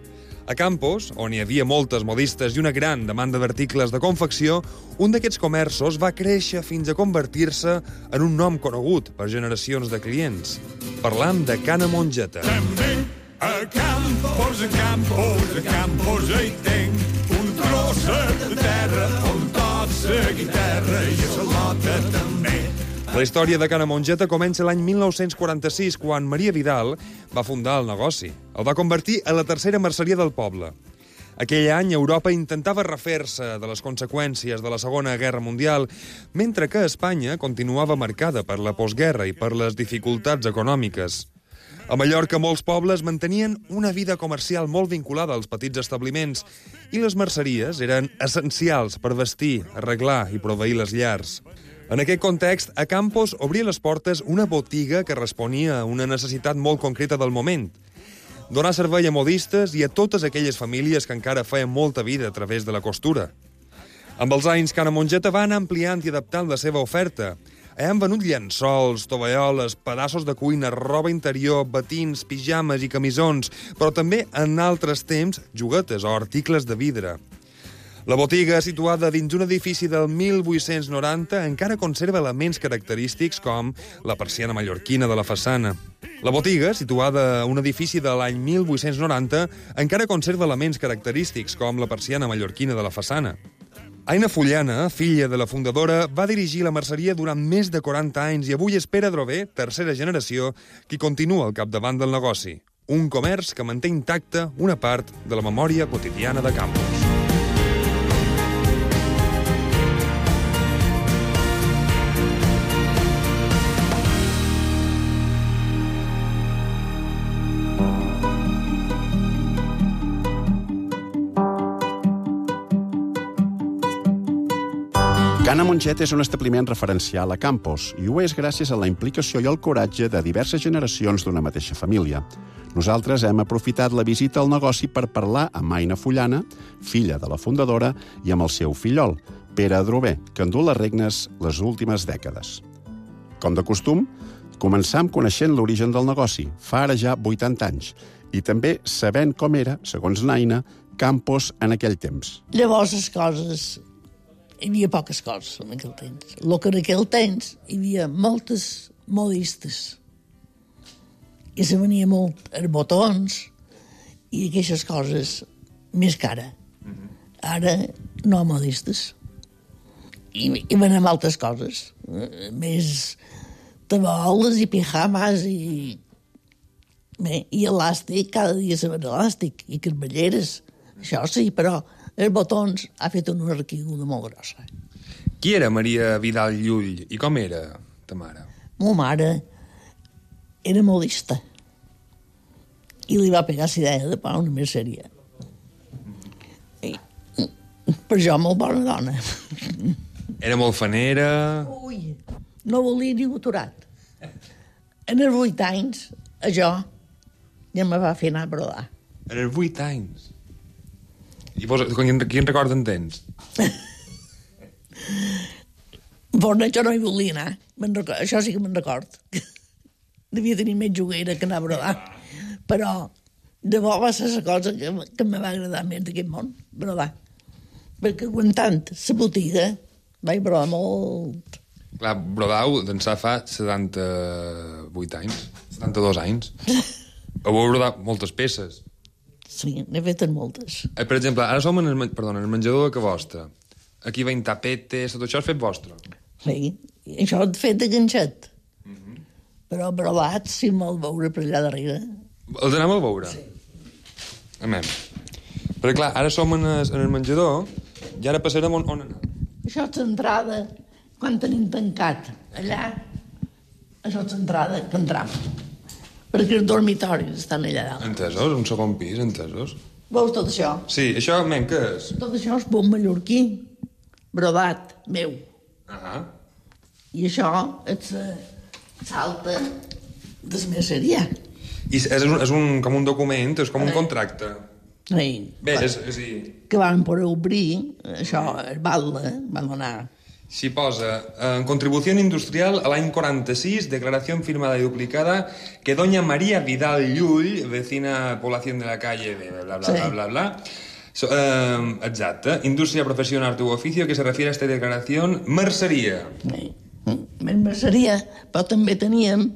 A Campos, on hi havia moltes modistes i una gran demanda d'articles de confecció, un d'aquests comerços va créixer fins a convertir-se en un nom conegut per generacions de clients. Parlam de Cana Mongeta. També a Campos, a Campos, a Campos hi tinc un trosset de terra on tot la guitarra i a la lota també. La història de Cana Mongeta comença l'any mil nou-cents quaranta-sis, quan Maria Vidal va fundar el negoci. El va convertir en la tercera merceria del poble. Aquell any, Europa intentava refer-se de les conseqüències de la Segona Guerra Mundial, mentre que Espanya continuava marcada per la postguerra i per les dificultats econòmiques. A Mallorca, molts pobles mantenien una vida comercial molt vinculada als petits establiments i les merceries eren essencials per vestir, arreglar i proveir les llars. En aquest context, a Campos obria les portes una botiga que responia a una necessitat molt concreta del moment: donar servei a modistes i a totes aquelles famílies que encara feien molta vida a través de la costura. Amb els anys, Cana Mongeta va anar ampliant i adaptant la seva oferta. Han venut llençols, tovalloles, pedaços de cuina, roba interior, batins, pijames i camisons, però també, en altres temps, juguetes o articles de vidre. La botiga, situada dins un edifici del mil vuit-cents noranta, encara conserva elements característics com la persiana mallorquina de la façana. La botiga, situada a un edifici de l'any mil vuit-cents noranta, encara conserva elements característics com la persiana mallorquina de la façana. Aina Fullana, filla de la fundadora, va dirigir la merceria durant més de quaranta anys i avui és Pere Drover, tercera generació, qui continua al capdavant del negoci. Un comerç que manté intacta una part de la memòria quotidiana de Campos. Cana Mongeta és un establiment referencial a Campos i ho és gràcies a la implicació i el coratge de diverses generacions d'una mateixa família. Nosaltres hem aprofitat la visita al negoci per parlar amb Aina Fullana, filla de la fundadora, i amb el seu fillol, Pere Drover, que endú les regnes les últimes dècades. Com de costum, començam coneixent l'origen del negoci, fa ara ja vuitanta anys, i també sabent com era, segons l'Aina, Campos en aquell temps. Llavors les coses... Hi havia poques coses en aquell temps. El que en aquell temps hi havia moltes modistes. I se venia molt els botons i aquestes coses més cara. Ara no hi ha modistes. I, i venem altres coses. Més taboles i pijamas i... Bé, i elàstic, cada dia se ven elàstic. I carballeres. Això sí, però... Els botons ha fet una requiguda molt grossa. Qui era Maria Vidal Llull i com era ta mare? Ma mare era modista i li va pegar la idea de pagar una merceria. I, per jo, molt bona dona. Era molt fanera... Ui, no volia ni aturat. En els vuit anys, a jo ja me va fer anar a brodar. En els vuit anys? I vos, quin, quin record en tens? Bona, jo no hi volia anar. Record, això sí que me'n record. Devia tenir més juguera que anar a brodar. Però de bo va ser la cosa que, que em va agradar més d'aquest món, brodar. Perquè aguantant la botiga vaig brodar molt. Clar, brodau d'ençà fa setanta-vuit anys, setanta-dos anys. Heu brodat moltes peces. Sí, n'he fet moltes. Eh, per exemple, ara som en el, perdona, en el menjador de vostre. Aquí veiem tapetes, tot això és fet vostre. Sí, això és fet de ganxet. Mm -hmm. Però brodat, si me'l veure per allà darrere. Els anem a veure? Sí. Amem. Però clar, ara som en el, en el menjador i ara passarem on, on anar. Això és l'entrada, quan tenim tancat allà, això és l'entrada que entram. Perquè els dormitoris estan allà dalt. Entesos? Un segon pis, entesos? Veus tot això? Sí, això, men, què és? Tot això és bon mallorquí, brodat, meu. Ah. I això és l'alta desmerceria. I és, un, és un, com un document, és com un contracte. Sí. Bé, és, és... Que van poder obrir, això, el batlle, van donar Si posa, en contribución industrial al año cuarenta y seis, declaración firmada y duplicada que doña María Vidal Llull, vecina población de la calle de bla, bla, sí. bla, bla, bla, so, eh, exacte, indústria, professió, arte u oficio, que se refiere a esta declaración, merceria. Sí. Més merceria, però també teníem...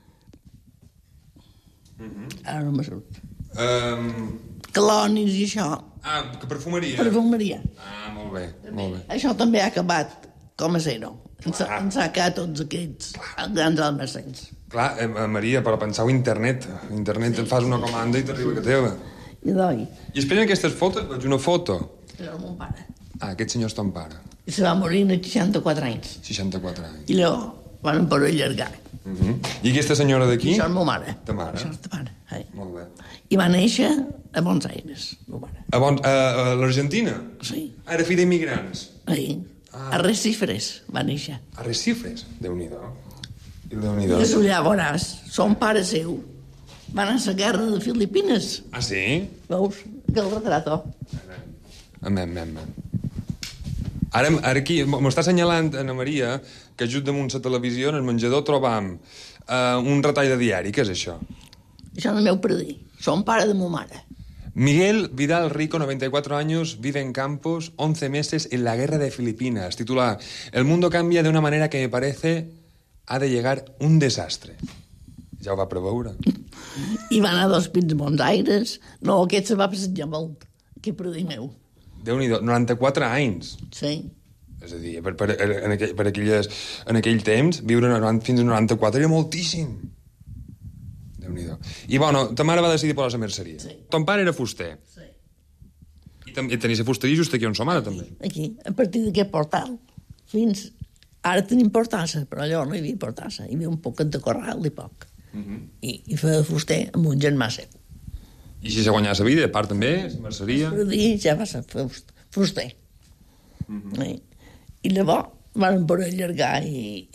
Uh-huh. Ara no me surt. Um... Calonis i això. Ah, que perfumeria. Perfumeria. Ah, molt bé, molt bé. Això també ha acabat com a zero. Ens, ens ha quedat tots aquests grans almacens. Clar, eh, Maria, però penseu internet. Internet, sí, fas una comanda i t'arriba que teva. I doi. I esperen aquestes fotos, veig una foto. Era el mon pare. Ah, aquest senyor és ton pare. I se va morir a seixanta-quatre anys. seixanta-quatre anys. I llavors van per allargar. Uh -huh. I aquesta senyora d'aquí? Això és ma mare. Ta mare? Això és ta mare. Hey. Molt bé. I va néixer a Buenos Aires, ma mare. A, bon, a, a l'Argentina? Sí. Era fill d'immigrants? Sí. Ah. A Recifres va néixer. A Recifres? Déu-n'hi-do. Déu-n'hi-do. I allà veuràs, son pare seu va anar a la guerra de Filipines. Ah, sí? Veus? Que el retrato. Amén, amén, amén. Ara, ara aquí m'està assenyalant Ana Maria que just damunt la televisió en el menjador trobam uh, un retall de diari. Què és això? Això és el meu predí. Son pare de ma mare. Miguel Vidal Rico, noventa y cuatro años, vive en Campos, once meses en la guerra de Filipinas. Titula: El mundo cambia de una manera que me parece ha de llegar un desastre. Ja ho va preveure. I va anar a dos pins a Buenos Aires. No, aquest se va passejar molt. Aquest predí meu. Déu-n'hi-do, noranta-quatre anys. Sí. És a dir, per, per, en, aquell, per aquelles, en aquell temps, viure fins a noranta-quatre era moltíssim. Déu-n'hi-do. I, bueno, ta mare va decidir posar la merceria. Sí. Ton pare era fuster. Sí. I, tam, i tenies la fusteria just aquí on som ara, també. Aquí, a partir d'aquest portal. Fins... Ara tenim portassa, però allò no hi havia portassa. Hi havia un poc de corral i poc. Uh -huh. I, I feia fuster amb un germà seu. I si se guanyava la vida, a part també, la merceria... Per dir, ja va ser fuster. Uh -huh. I, I llavors van poder allargar i...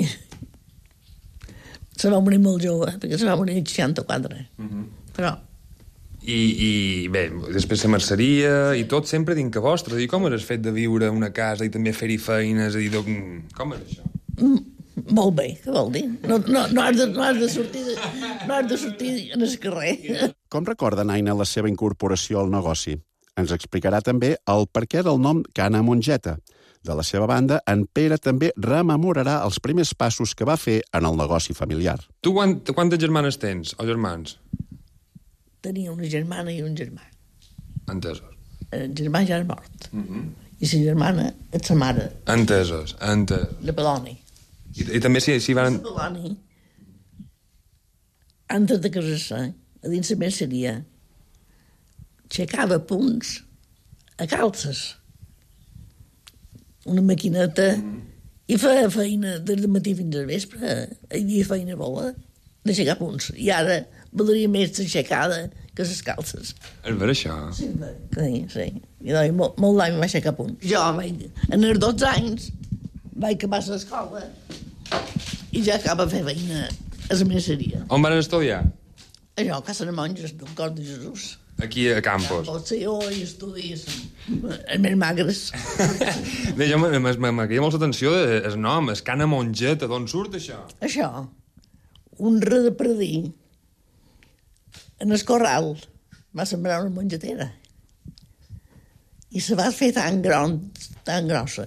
se va morir molt jove, perquè se va morir a seixanta-quatre. Uh -huh. Però... I, I, bé, després la merceria i tot sempre dintre vostre. I com és fet de viure en una casa i també fer-hi feines? I do... Com és això? Mm, molt bé, què vol dir? No, no, no, has de, no, has de sortir de, no has de sortir en el carrer. Com recorda Naina la seva incorporació al negoci? Ens explicarà també el perquè del nom Cana Mongeta. De la seva banda, en Pere també rememorarà els primers passos que va fer en el negoci familiar. Tu quant, quantes germanes tens, o germans? Tenia una germana i un germà. Entesos. El germà ja és mort. Uh -huh. I la germana és la mare. Entesos, entesos. De Peloni. I, i també si, si van... De Peloni, antes de casar-se, a dins la merceria, aixecava punts a calces. Una maquineta, uh -huh. i feia feina des del matí fins al vespre. Hi havia feina bona d'aixecar punts. I ara valdria més l'aixecada que les calces. És ver això? Sí, sí, sí. I doncs, molt, molt d'any va aixecar punts. Jo, vaig, en els dotze anys, vaig acabar l'escola i ja acaba de fer feina a la merceria. On van estudiar? Allò, a Casa de Monges, del Cor de Jesús. Aquí a Campos. Pot ser jo i estudis els més magres. Bé, jo m'aquella molt l'atenció el nom, el Cana Mongeta. D'on surt això? Això, un redepredí en el corral va sembrar una mongetera i se va fer tan gran, tan grossa,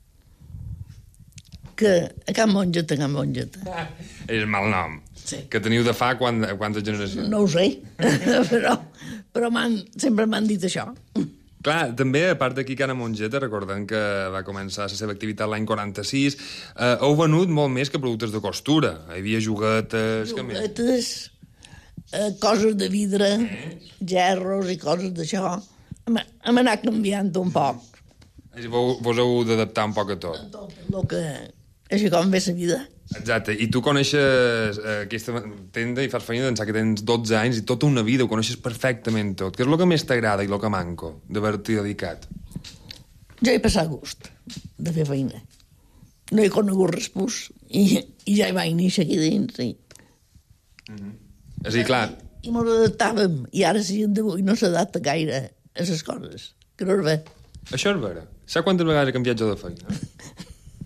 que a Can Mongeta, a Can Mongeta. Ah, és mal nom. Sí. Que teniu de fa quant, quantes generacions? No ho sé, però, però sempre m'han dit això. Clar, també, a part d'aquí Cana Mongeta, recordem que va començar la seva activitat l'any quaranta-sis, eh, heu venut molt més que productes de costura. Hi havia juguetes... Juguetes, eh, coses de vidre, eh? gerros i coses d'això. Hem, hem anat canviant un poc. Vos, vos heu d'adaptar un poc a tot. A tot el que... Així com ve la vida. Exacte, i tu coneixes eh, aquesta tenda i fas feina d'ençà que tens dotze anys i tota una vida, ho coneixes perfectament tot. Què és el que més t'agrada i el que manco d'haver-t'hi dedicat? Jo he passat gust de fer feina. No he conegut respús i, i ja hi vaig néixer aquí dins, sí. Mm -hmm. És a dir, clar... I, i mos adaptàvem, i ara si en d'avui no s'adapta gaire a les coses, que no és bé. Això és vera. Saps quantes vegades he canviat jo de feina?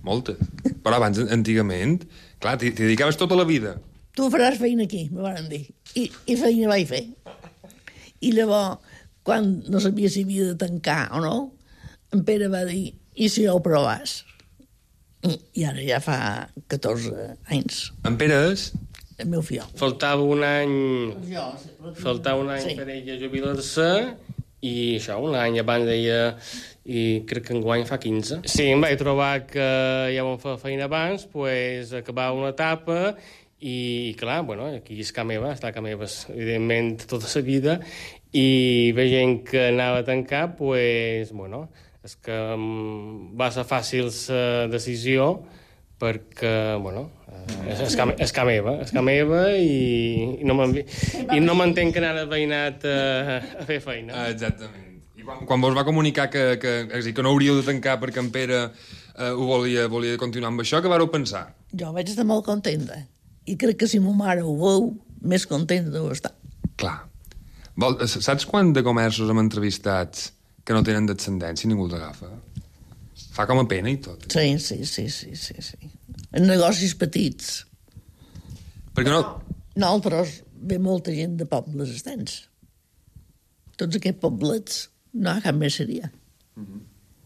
Moltes. Però abans, antigament, clar, t'hi dedicaves tota la vida. Tu faràs feina aquí, me van dir. I, i feina vaig fer. I llavors, quan no sabia si havia de tancar o no, en Pere va dir, i si ho provàs? I ara ja fa catorze anys. En Pere és? El meu fill. Faltava un any... Jo, faltava un any sí. per ella jubilar-se i això, un any abans deia... I crec que enguany fa quinze. Sí, em vaig trobar que ja vam fer feina abans, pues, acabar una etapa i, clar, bueno, aquí és casa meva, està a casa meva, evidentment, tota la vida, i ve gent que anava a tancar, pues, bueno, és que va ser fàcil la decisió perquè, bueno, és, és, ca, és casa meva, és casa meva i, i no m'entenc que anava veïnat a, a fer feina. Ah, exactament. I quan, quan vos va comunicar que, que, que, que no hauríeu de tancar perquè en Pere eh, ho volia, volia continuar amb això, què vareu pensar? Jo vaig estar molt contenta. I crec que si ma mare ho veu, més contenta deu estar. Clar. Vol, saps quant de comerços hem entrevistats que no tenen descendència i ningú els agafa? Fa com a pena i tot. Sí, sí, sí, sí, sí, sí. En negocis petits. Perquè no... Nosaltres ve molta gent de pobles estens. Tots aquests poblets no hi ha cap merceria. Mm-hmm.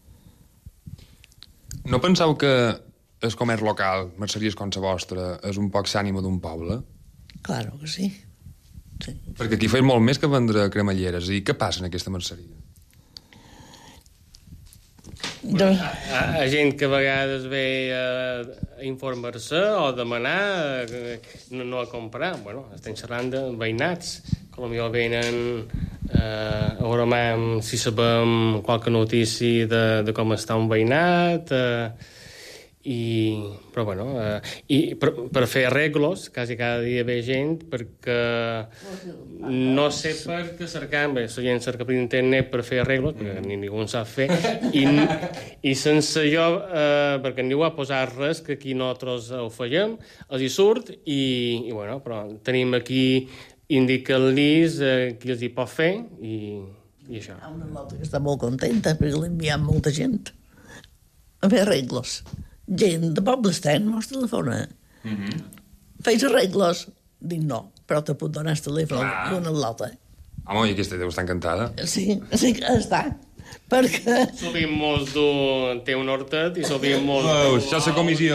No penseu que el comerç local, merceries com la vostra, és un poc l'ànima d'un poble? Claro que sí. Sí. Perquè aquí feien molt més que vendre cremalleres. I què passa en aquesta merceria? Bueno, a, a gent que a vegades ve a, a informar-se o a demanar, no, no a comprar. Bueno, estem xerrant de veïnats, que potser venen eh, a veure si sabem qualque notícia de, de com està un veïnat, eh, i, però bueno, eh, i per, per fer arreglos, quasi cada dia ve gent, perquè no sé per què cercant, bé, la gent cerca per internet per fer arreglos, perquè ni ningú en sap fer, i, i sense jo, eh, perquè ningú ha posat res, que aquí nosaltres ho fèiem, els hi surt, i, i bueno, però tenim aquí, indica-los eh, qui els hi pot fer, i, i això. Hi ha una altra que està molt contenta, perquè l'ha enviat molta gent a fer arreglos. Gent de pobles ten, mos telefona. Mm-hmm. Feis arreglos? Dic no, però te puc donar el telèfon d'una lota. Home, i aquesta deu estar encantada. Sí, sí que està. Perquè... Sovint molts du... té un hortet i sovint molts... Oh, això és la comissió.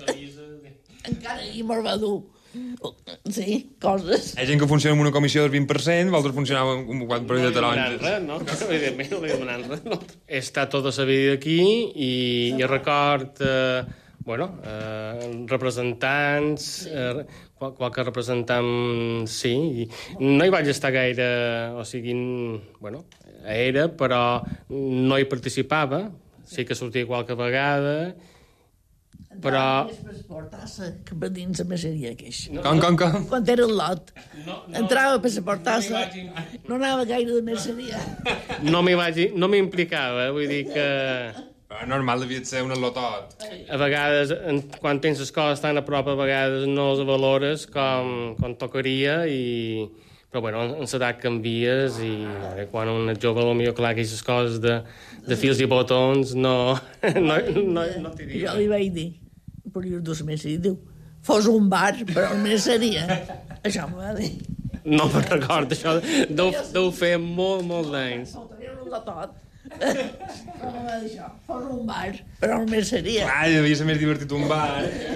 Encara hi me'l va dur. Sí, coses. Hi ha gent que funciona amb una comissió del vint per cent, vosaltres funcioneu amb un quatre per cent de taronges. No, no, evidentment no li demanant res. No. He estat tota la vida aquí i, i record, eh, bueno, eh, representants, eh, qual, qualque representant, sí. I no hi vaig estar gaire, o sigui, bueno, era, però no hi participava. Sí que sortia qualque vegada, però... Entrava per portar-se que per dins la merceria queix. No, com, com, com? Quan era el lot, no, no, entrava per portar-se, no, no anava gaire de merceria. No m'hi vaig... no m'implicava, vull dir que... Però normal devia ser un lotot. A vegades, quan tens les coses tan a prop, a vegades no les valores com, com tocaria i... Però, bueno, en l'edat canvies i eh, quan un és jove, potser, clar, que aquestes coses de, de fils i botons no, no, no, no t'hi diria. Jo li vaig dir, per dir dos mesos, i diu, fos un bar, però només seria. Això m'ho va dir. No me'n recordo, això deu, deu fer molt, molt d'anys. No, tenia un latot. Però m'ho va dir això, fos un bar, però només seria. Clar, devia ser més divertit un bar.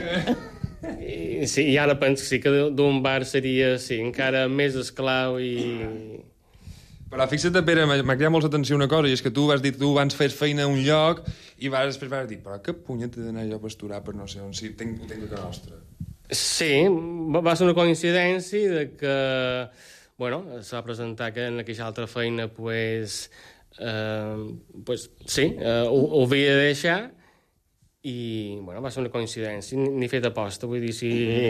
I, sí, i ara penso que sí que d'un bar seria, sí, encara més esclau i... Però fixa't, Pere, m'ha cridat molt l'atenció una cosa, i és que tu vas dir que tu abans fes feina a un lloc i vas, després vas dir, però què punyet he d'anar jo a pasturar per no sé on, si tenc, ho tenc a casa nostra. Sí, va ser una coincidència de que, bueno, s'ha va presentar que en aquella altra feina, pues, eh, pues sí, eh, ho, ho havia de deixar, i, bueno, va ser una coincidència, ni, ni fet aposta, vull dir, si,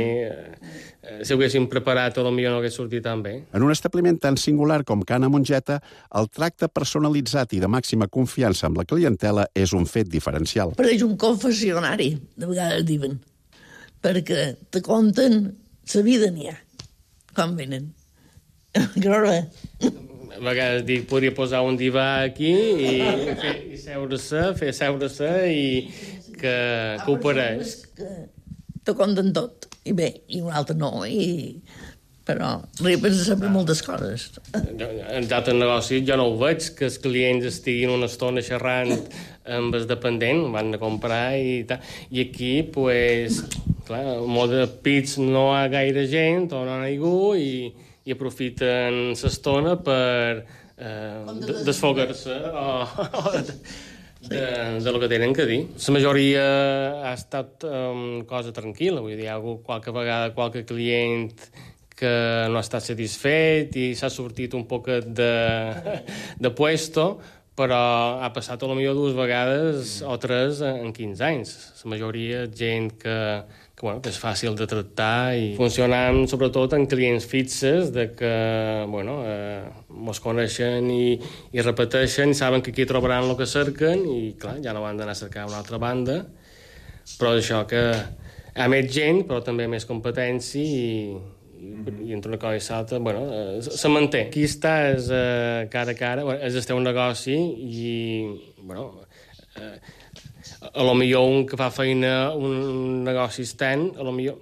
eh, si ho haguéssim preparat, potser no hagués sortit tan bé. En un establiment tan singular com Cana Mongeta, el tracte personalitzat i de màxima confiança amb la clientela és un fet diferencial. Però és un confessionari, de vegades diuen, perquè te conten la vida n'hi ha, com venen. Clar, a vegades dic, podria posar un divà aquí i, fer, i seure-se, fer seure-se i que, que ho pareix. Te compten tot, i bé, i un altre no, i... però arribes a saber moltes coses. En altres negocis jo no ho veig, que els clients estiguin una estona xerrant amb el dependent, van a comprar i tal. I aquí, pues, clar, en mode de pits no hi ha gaire gent, o no hi ha ningú, i, i aprofiten l'estona per eh, desfogar-se o, o de, de, de lo que tenen que dir. La majoria ha estat um, cosa tranquil·la, vull dir, hi ha hagut qualque vegada qualque client que no ha estat satisfet i s'ha sortit un poc de, de puesto, però ha passat a lo millor dues vegades o tres en quinze anys. La majoria gent que, que, bueno, que és fàcil de tractar i funcionant sobretot en clients fixes, de que bueno, eh, mos coneixen i, i repeteixen i saben que aquí trobaran el que cerquen i clar, ja no van d'anar a cercar una altra banda, però això que hi ha més gent però també més competència i i entre una cosa i l'altra, bueno, eh, se manté. Aquí estàs eh, cara a cara, bueno, és el teu negoci i, bueno, eh, a lo millor un que fa feina un negoci extern, a lo millor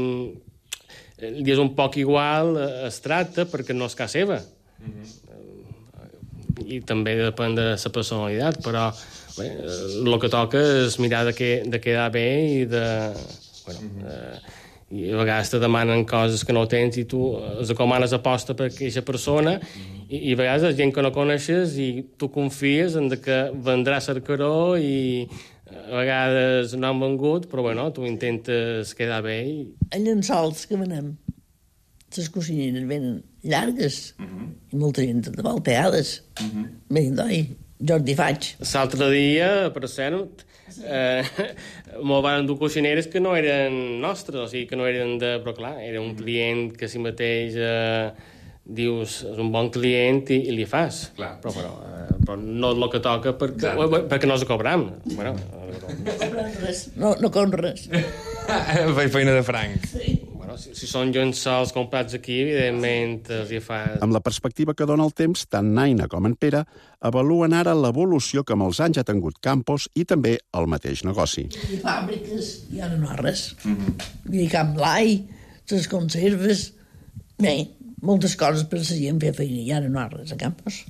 mm, li és un poc igual, eh, es tracta perquè no és casa seva. Mm-hmm. I també depèn de la personalitat, però bé, el que toca és mirar de, que, de quedar bé i de... Bueno, mm-hmm. eh, i a vegades te demanen coses que no tens i tu els acomanes aposta per aquella persona i, i a vegades és gent que no coneixes i tu confies en que vendrà cercaró i a vegades no han vengut, però bueno, tu intentes quedar bé. I... Els llençols que venem, les cocineres venen llargues uh-huh. i molta gent de volteades. Uh-huh. Bé, doi, Jordi faig. L'altre dia, per cert, Eh, m'ho van dur coixineres que no eren nostres, o sigui, que no eren de... Però clar, era un client que si mateix eh, dius, és un bon client i, i li fas. Clar. Però, però, eh, però no és el que toca perquè, eh, perquè no els cobram. Bueno, no res, no, no com res. Faig feina de franc. Sí. Bueno, si, si són llençols comprats aquí, evidentment els hi fas... Amb la perspectiva que dona el temps, tant Naina com en Pere avaluen ara l'evolució que amb els anys ha tingut Campos i també el mateix negoci. I fàbriques, ja no hi ha res. Mm-hmm. I Camp Blai, les conserves... Bé, moltes coses per la gent fer feina, ja no hi ha res a Campos.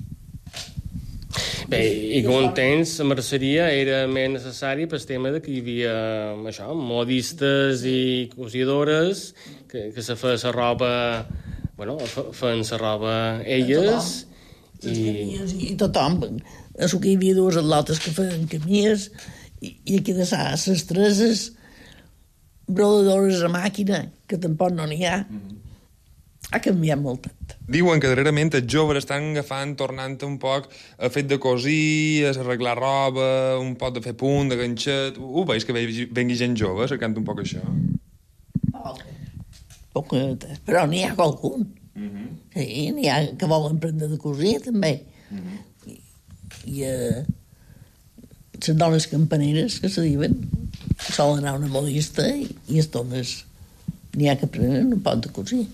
Bé, i que un temps la merceria era més necessari pel tema de que hi havia això, modistes i cosidores que, que se feia la roba, bueno, feien la roba elles i... I tothom, això que hi havia dues atlotes que feien camies i, i aquí de les treses brodadores a màquina, que tampoc no n'hi ha. Mm-hmm. Ha canviat molt. Diuen que darrerament els joves estan agafant, tornant un poc a fet de cosir, a arreglar roba, un poc de fer punt, de ganxet... Ho veus que vengui gent jove cercant un poc això? Poc. Poc, però n'hi ha qualcun. Uh-huh. Sí, n'hi ha que volen aprendre de cosir, també. Uh-huh. I, i uh, les dones campaneres que se diuen solen anar a una modista i, i les dones n'hi ha que aprenen un poc de cosir.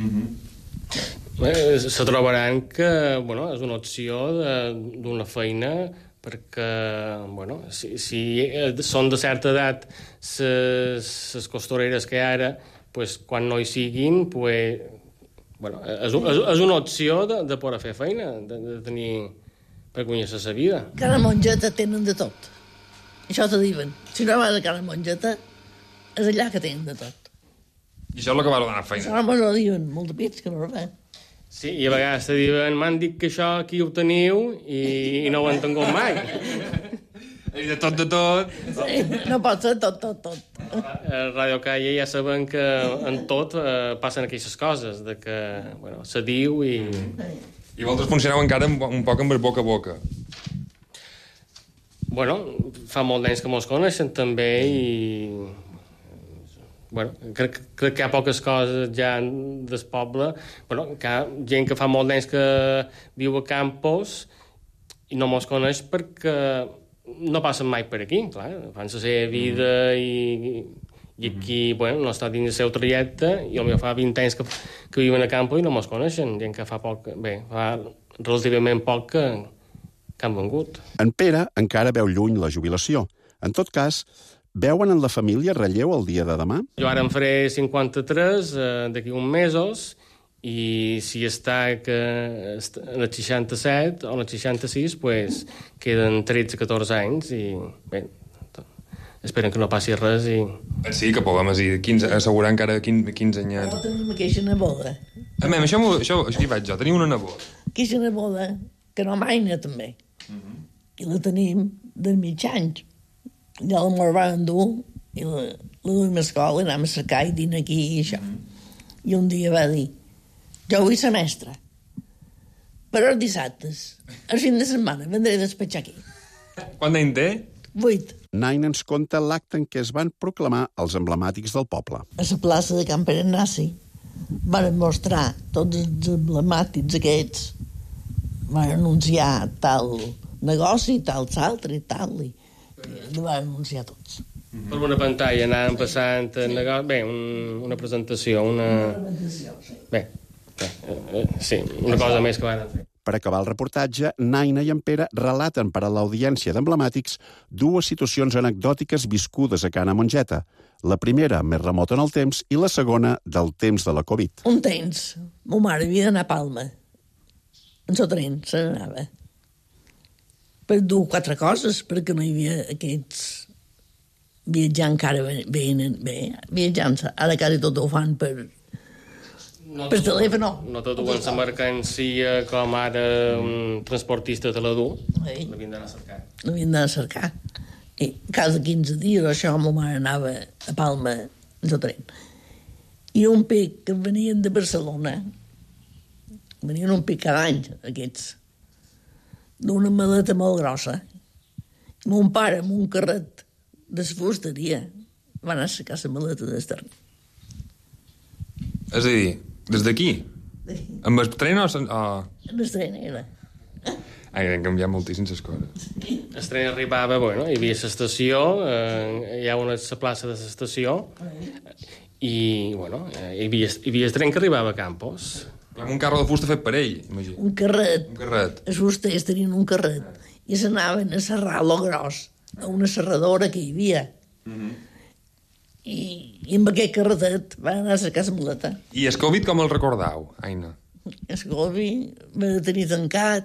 Mm-hmm. Bé, se trobaran que bueno, és una opció d'una feina perquè bueno, si, si són de certa edat les costureres que ara pues, quan no hi siguin pues, bueno, és, és, és una opció de, de poder fer feina de, de tenir per conèixer la vida. Cada mongeta tenen de tot, això te diuen, si no vas a cada mongeta és allà que tenen de tot. I això és el que va donar feina. Això no m'ho diuen, molt de pits que no ho fan. Sí, i a vegades te diuen, m'han dit que això aquí ho teniu i, i no ho han tingut mai. I de tot, de tot. Sí, no pot ser tot, tot, tot. A Radio Calle ja saben que en tot eh, passen aquestes coses, de que, bueno, se diu i... I vosaltres funcioneu encara un poc amb el boca a boca. Bueno, fa molt d'anys que mos coneixen també i... Bueno, crec, crec que hi ha poques coses ja del poble. Bueno, que hi ha gent que fa molt d'anys que viu a Campos i no mos coneix perquè no passen mai per aquí, clar. Fan la seva vida i, i aquí, bueno, no està dins el seu trajecte i potser fa vint anys que, que viuen a Campos i no mos coneixen. Gent que fa poc, bé, fa relativament poc que, que han vengut. En Pere encara veu lluny la jubilació. En tot cas, Veuen en la família relleu el dia de demà? Jo ara en faré cinquanta-tres eh, d'aquí uns mesos, i si està que en el seixanta-set o en el seixanta-sis, pues, queden tretze a catorze anys i bé, esperen que no passi res i... Sí, que puguem quinze, assegurar encara quinze anyats. Jo tenim aquella neboda. A mi, això, això, això hi vaig jo, tenim una neboda. Aquella neboda, que no maina també. Uh -huh. I la tenim de mig anys. Ja la mos van endur i la, la duim a escola, anàvem a cercar i dina aquí i això. Uh -huh. I un dia va dir, jo vull ser mestra, però els dissabtes, el fin de setmana, vendré a despatxar aquí. Quant d'any té? Vuit. Naina ens conta l'acte en què es van proclamar els emblemàtics del poble. A la plaça de Can Pere Naci van mostrar tots els emblemàtics aquests, van anunciar tal negoci, tal altre i tal, i ho van anunciar tots. Per una pantalla anàvem passant el negoci, bé, un, una presentació, una... Una presentació, sí. Bé, bé eh, sí, una cosa més que van fer. Per acabar el reportatge, Naina i en Pere relaten per a l'audiència d'emblemàtics dues situacions anecdòtiques viscudes a Cana Mongeta. La primera, més remota en el temps, i la segona, del temps de la Covid. Un temps, ma mare havia d'anar a Palma. En el tren se n'anava. Per dur quatre coses, perquè no hi havia aquests viatjant encara bé, bé, viatjant. Ara quasi tot ho fan per... No per telèfon, no. No te duen la mercancia com ara un transportista te la du. Sí. L'havien d'anar a cercar. L'havien d'anar a cercar. I cada quinze dies això ma mare anava a Palma en el tren. I un pic que venien de Barcelona, venien un pic cada any, aquests, d'una maleta molt grossa. I mon pare, amb un carret de la fusteria, va anar a cercar la maleta d'Estern. És a dir, des d'aquí? Amb el tren o... o... En el tren era. Ai, han canviat moltíssim les coses. El tren arribava, bueno, hi havia l'estació, eh, hi ha una la plaça de l'estació, i, bueno, hi havia, hi havia el tren que arribava a Campos. Amb un carro de fusta fet per ell, imagina. Un carret. Un carret. Els fusters tenien un carret. I s'anaven a serrar lo gros, a una serradora que hi havia. Mm-hmm. I, i amb aquest carretet van anar a cercar la maleta. I el Covid com el recordau, Aina? El Covid m'ha de tenir tancat.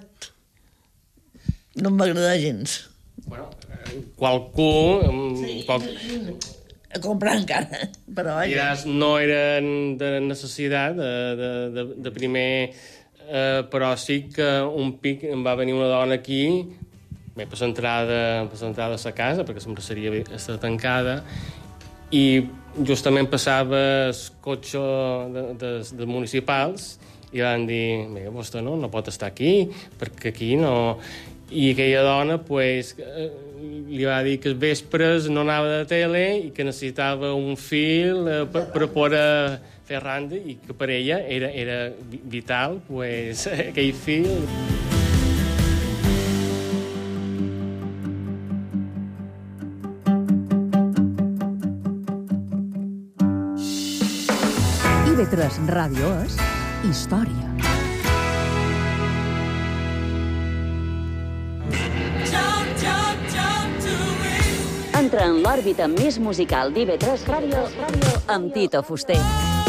No em va agradar gens. Bueno, qualcú... Sí, qual... a comprar encara, però... Diràs, no eren de necessitat, de, de, de, de primer... Eh, però sí que un pic em va venir una dona aquí, bé, per l'entrada per l'entrada a la casa, perquè la merceria està tancada, i justament passava el cotxe de, de, de municipals i van dir, bé, vostè no, no pot estar aquí, perquè aquí no... I aquella dona, pues, li va dir que els vespres no anava de tele i que necessitava un fil eh, per, per poder fer randa, i que per ella era, era vital, pues, aquell fil. I V tres Ràdio és història. Entra en l'òrbita més musical d'I V tres Ràdio amb Tito Fuster.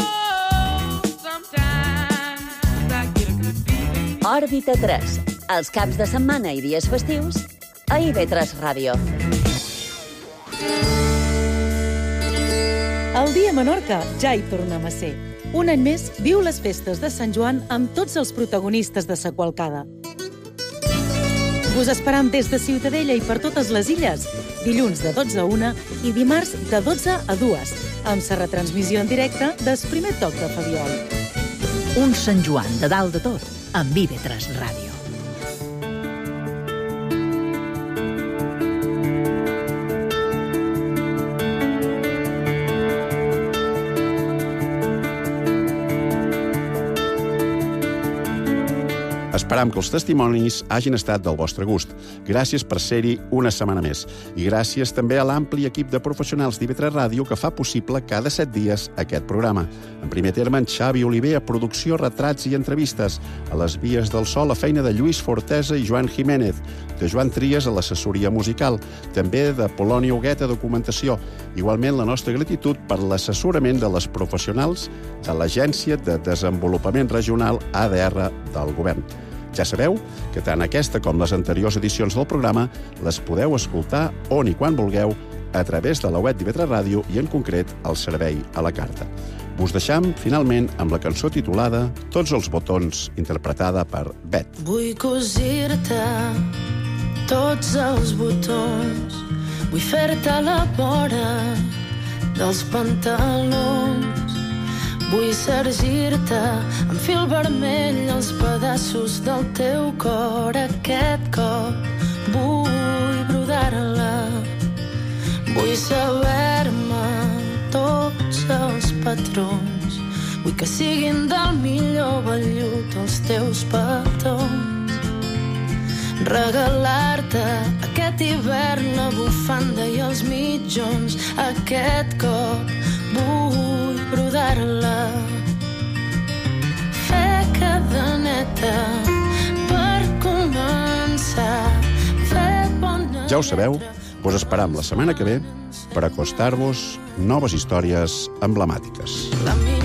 Òrbita tres, els caps de setmana i dies festius a I V tres Ràdio. El dia a Menorca ja hi tornem a ser. Un any més viu les festes de Sant Joan amb tots els protagonistes de sa qualcada. Us esperam des de Ciutadella i per totes les illes, dilluns de dotze a una i dimarts de dotze a dues, amb sa retransmissió en directe del primer toc de Fabiol. Un Sant Joan de dalt de tot, amb I V tres Ràdio. Esperam que els testimonis hagin estat del vostre gust. Gràcies per ser-hi una setmana més. I gràcies també a l'ampli equip de professionals d'I V tres Ràdio que fa possible cada set dies aquest programa. En primer terme, en Xavi Oliver, a producció, retrats i entrevistes. A les vies del so, la feina de Lluís Fortesa i Joan Jiménez. De Joan Trias a l'assessoria musical. També de Poloni Huguet a documentació. Igualment, la nostra gratitud per l'assessorament de les professionals de l'Agència de Desenvolupament Regional A D R del Govern. Ja sabeu que tant aquesta com les anteriors edicions del programa les podeu escoltar on i quan vulgueu a través de la web d'I V tres Ràdio i, en concret, al servei a la carta. Us deixam, finalment, amb la cançó titulada Tots els botons, interpretada per Bet. Vull cosir-te tots els botons, vull fer-te la vora dels pantalons, vull sergir-te amb fil vermell els pedaços del teu cor. Aquest cop vull brodar-la, vull saber-me tots els patrons, vull que siguin del millor vellut els teus petons. Regalar-te aquest hivern la bufanda i els mitjons. Aquest cop vull brodar-la, fer cadeneta per començar, fer bona... Ja ho sabeu, vos esperam la setmana que ve per acostar-vos noves històries emblemàtiques. La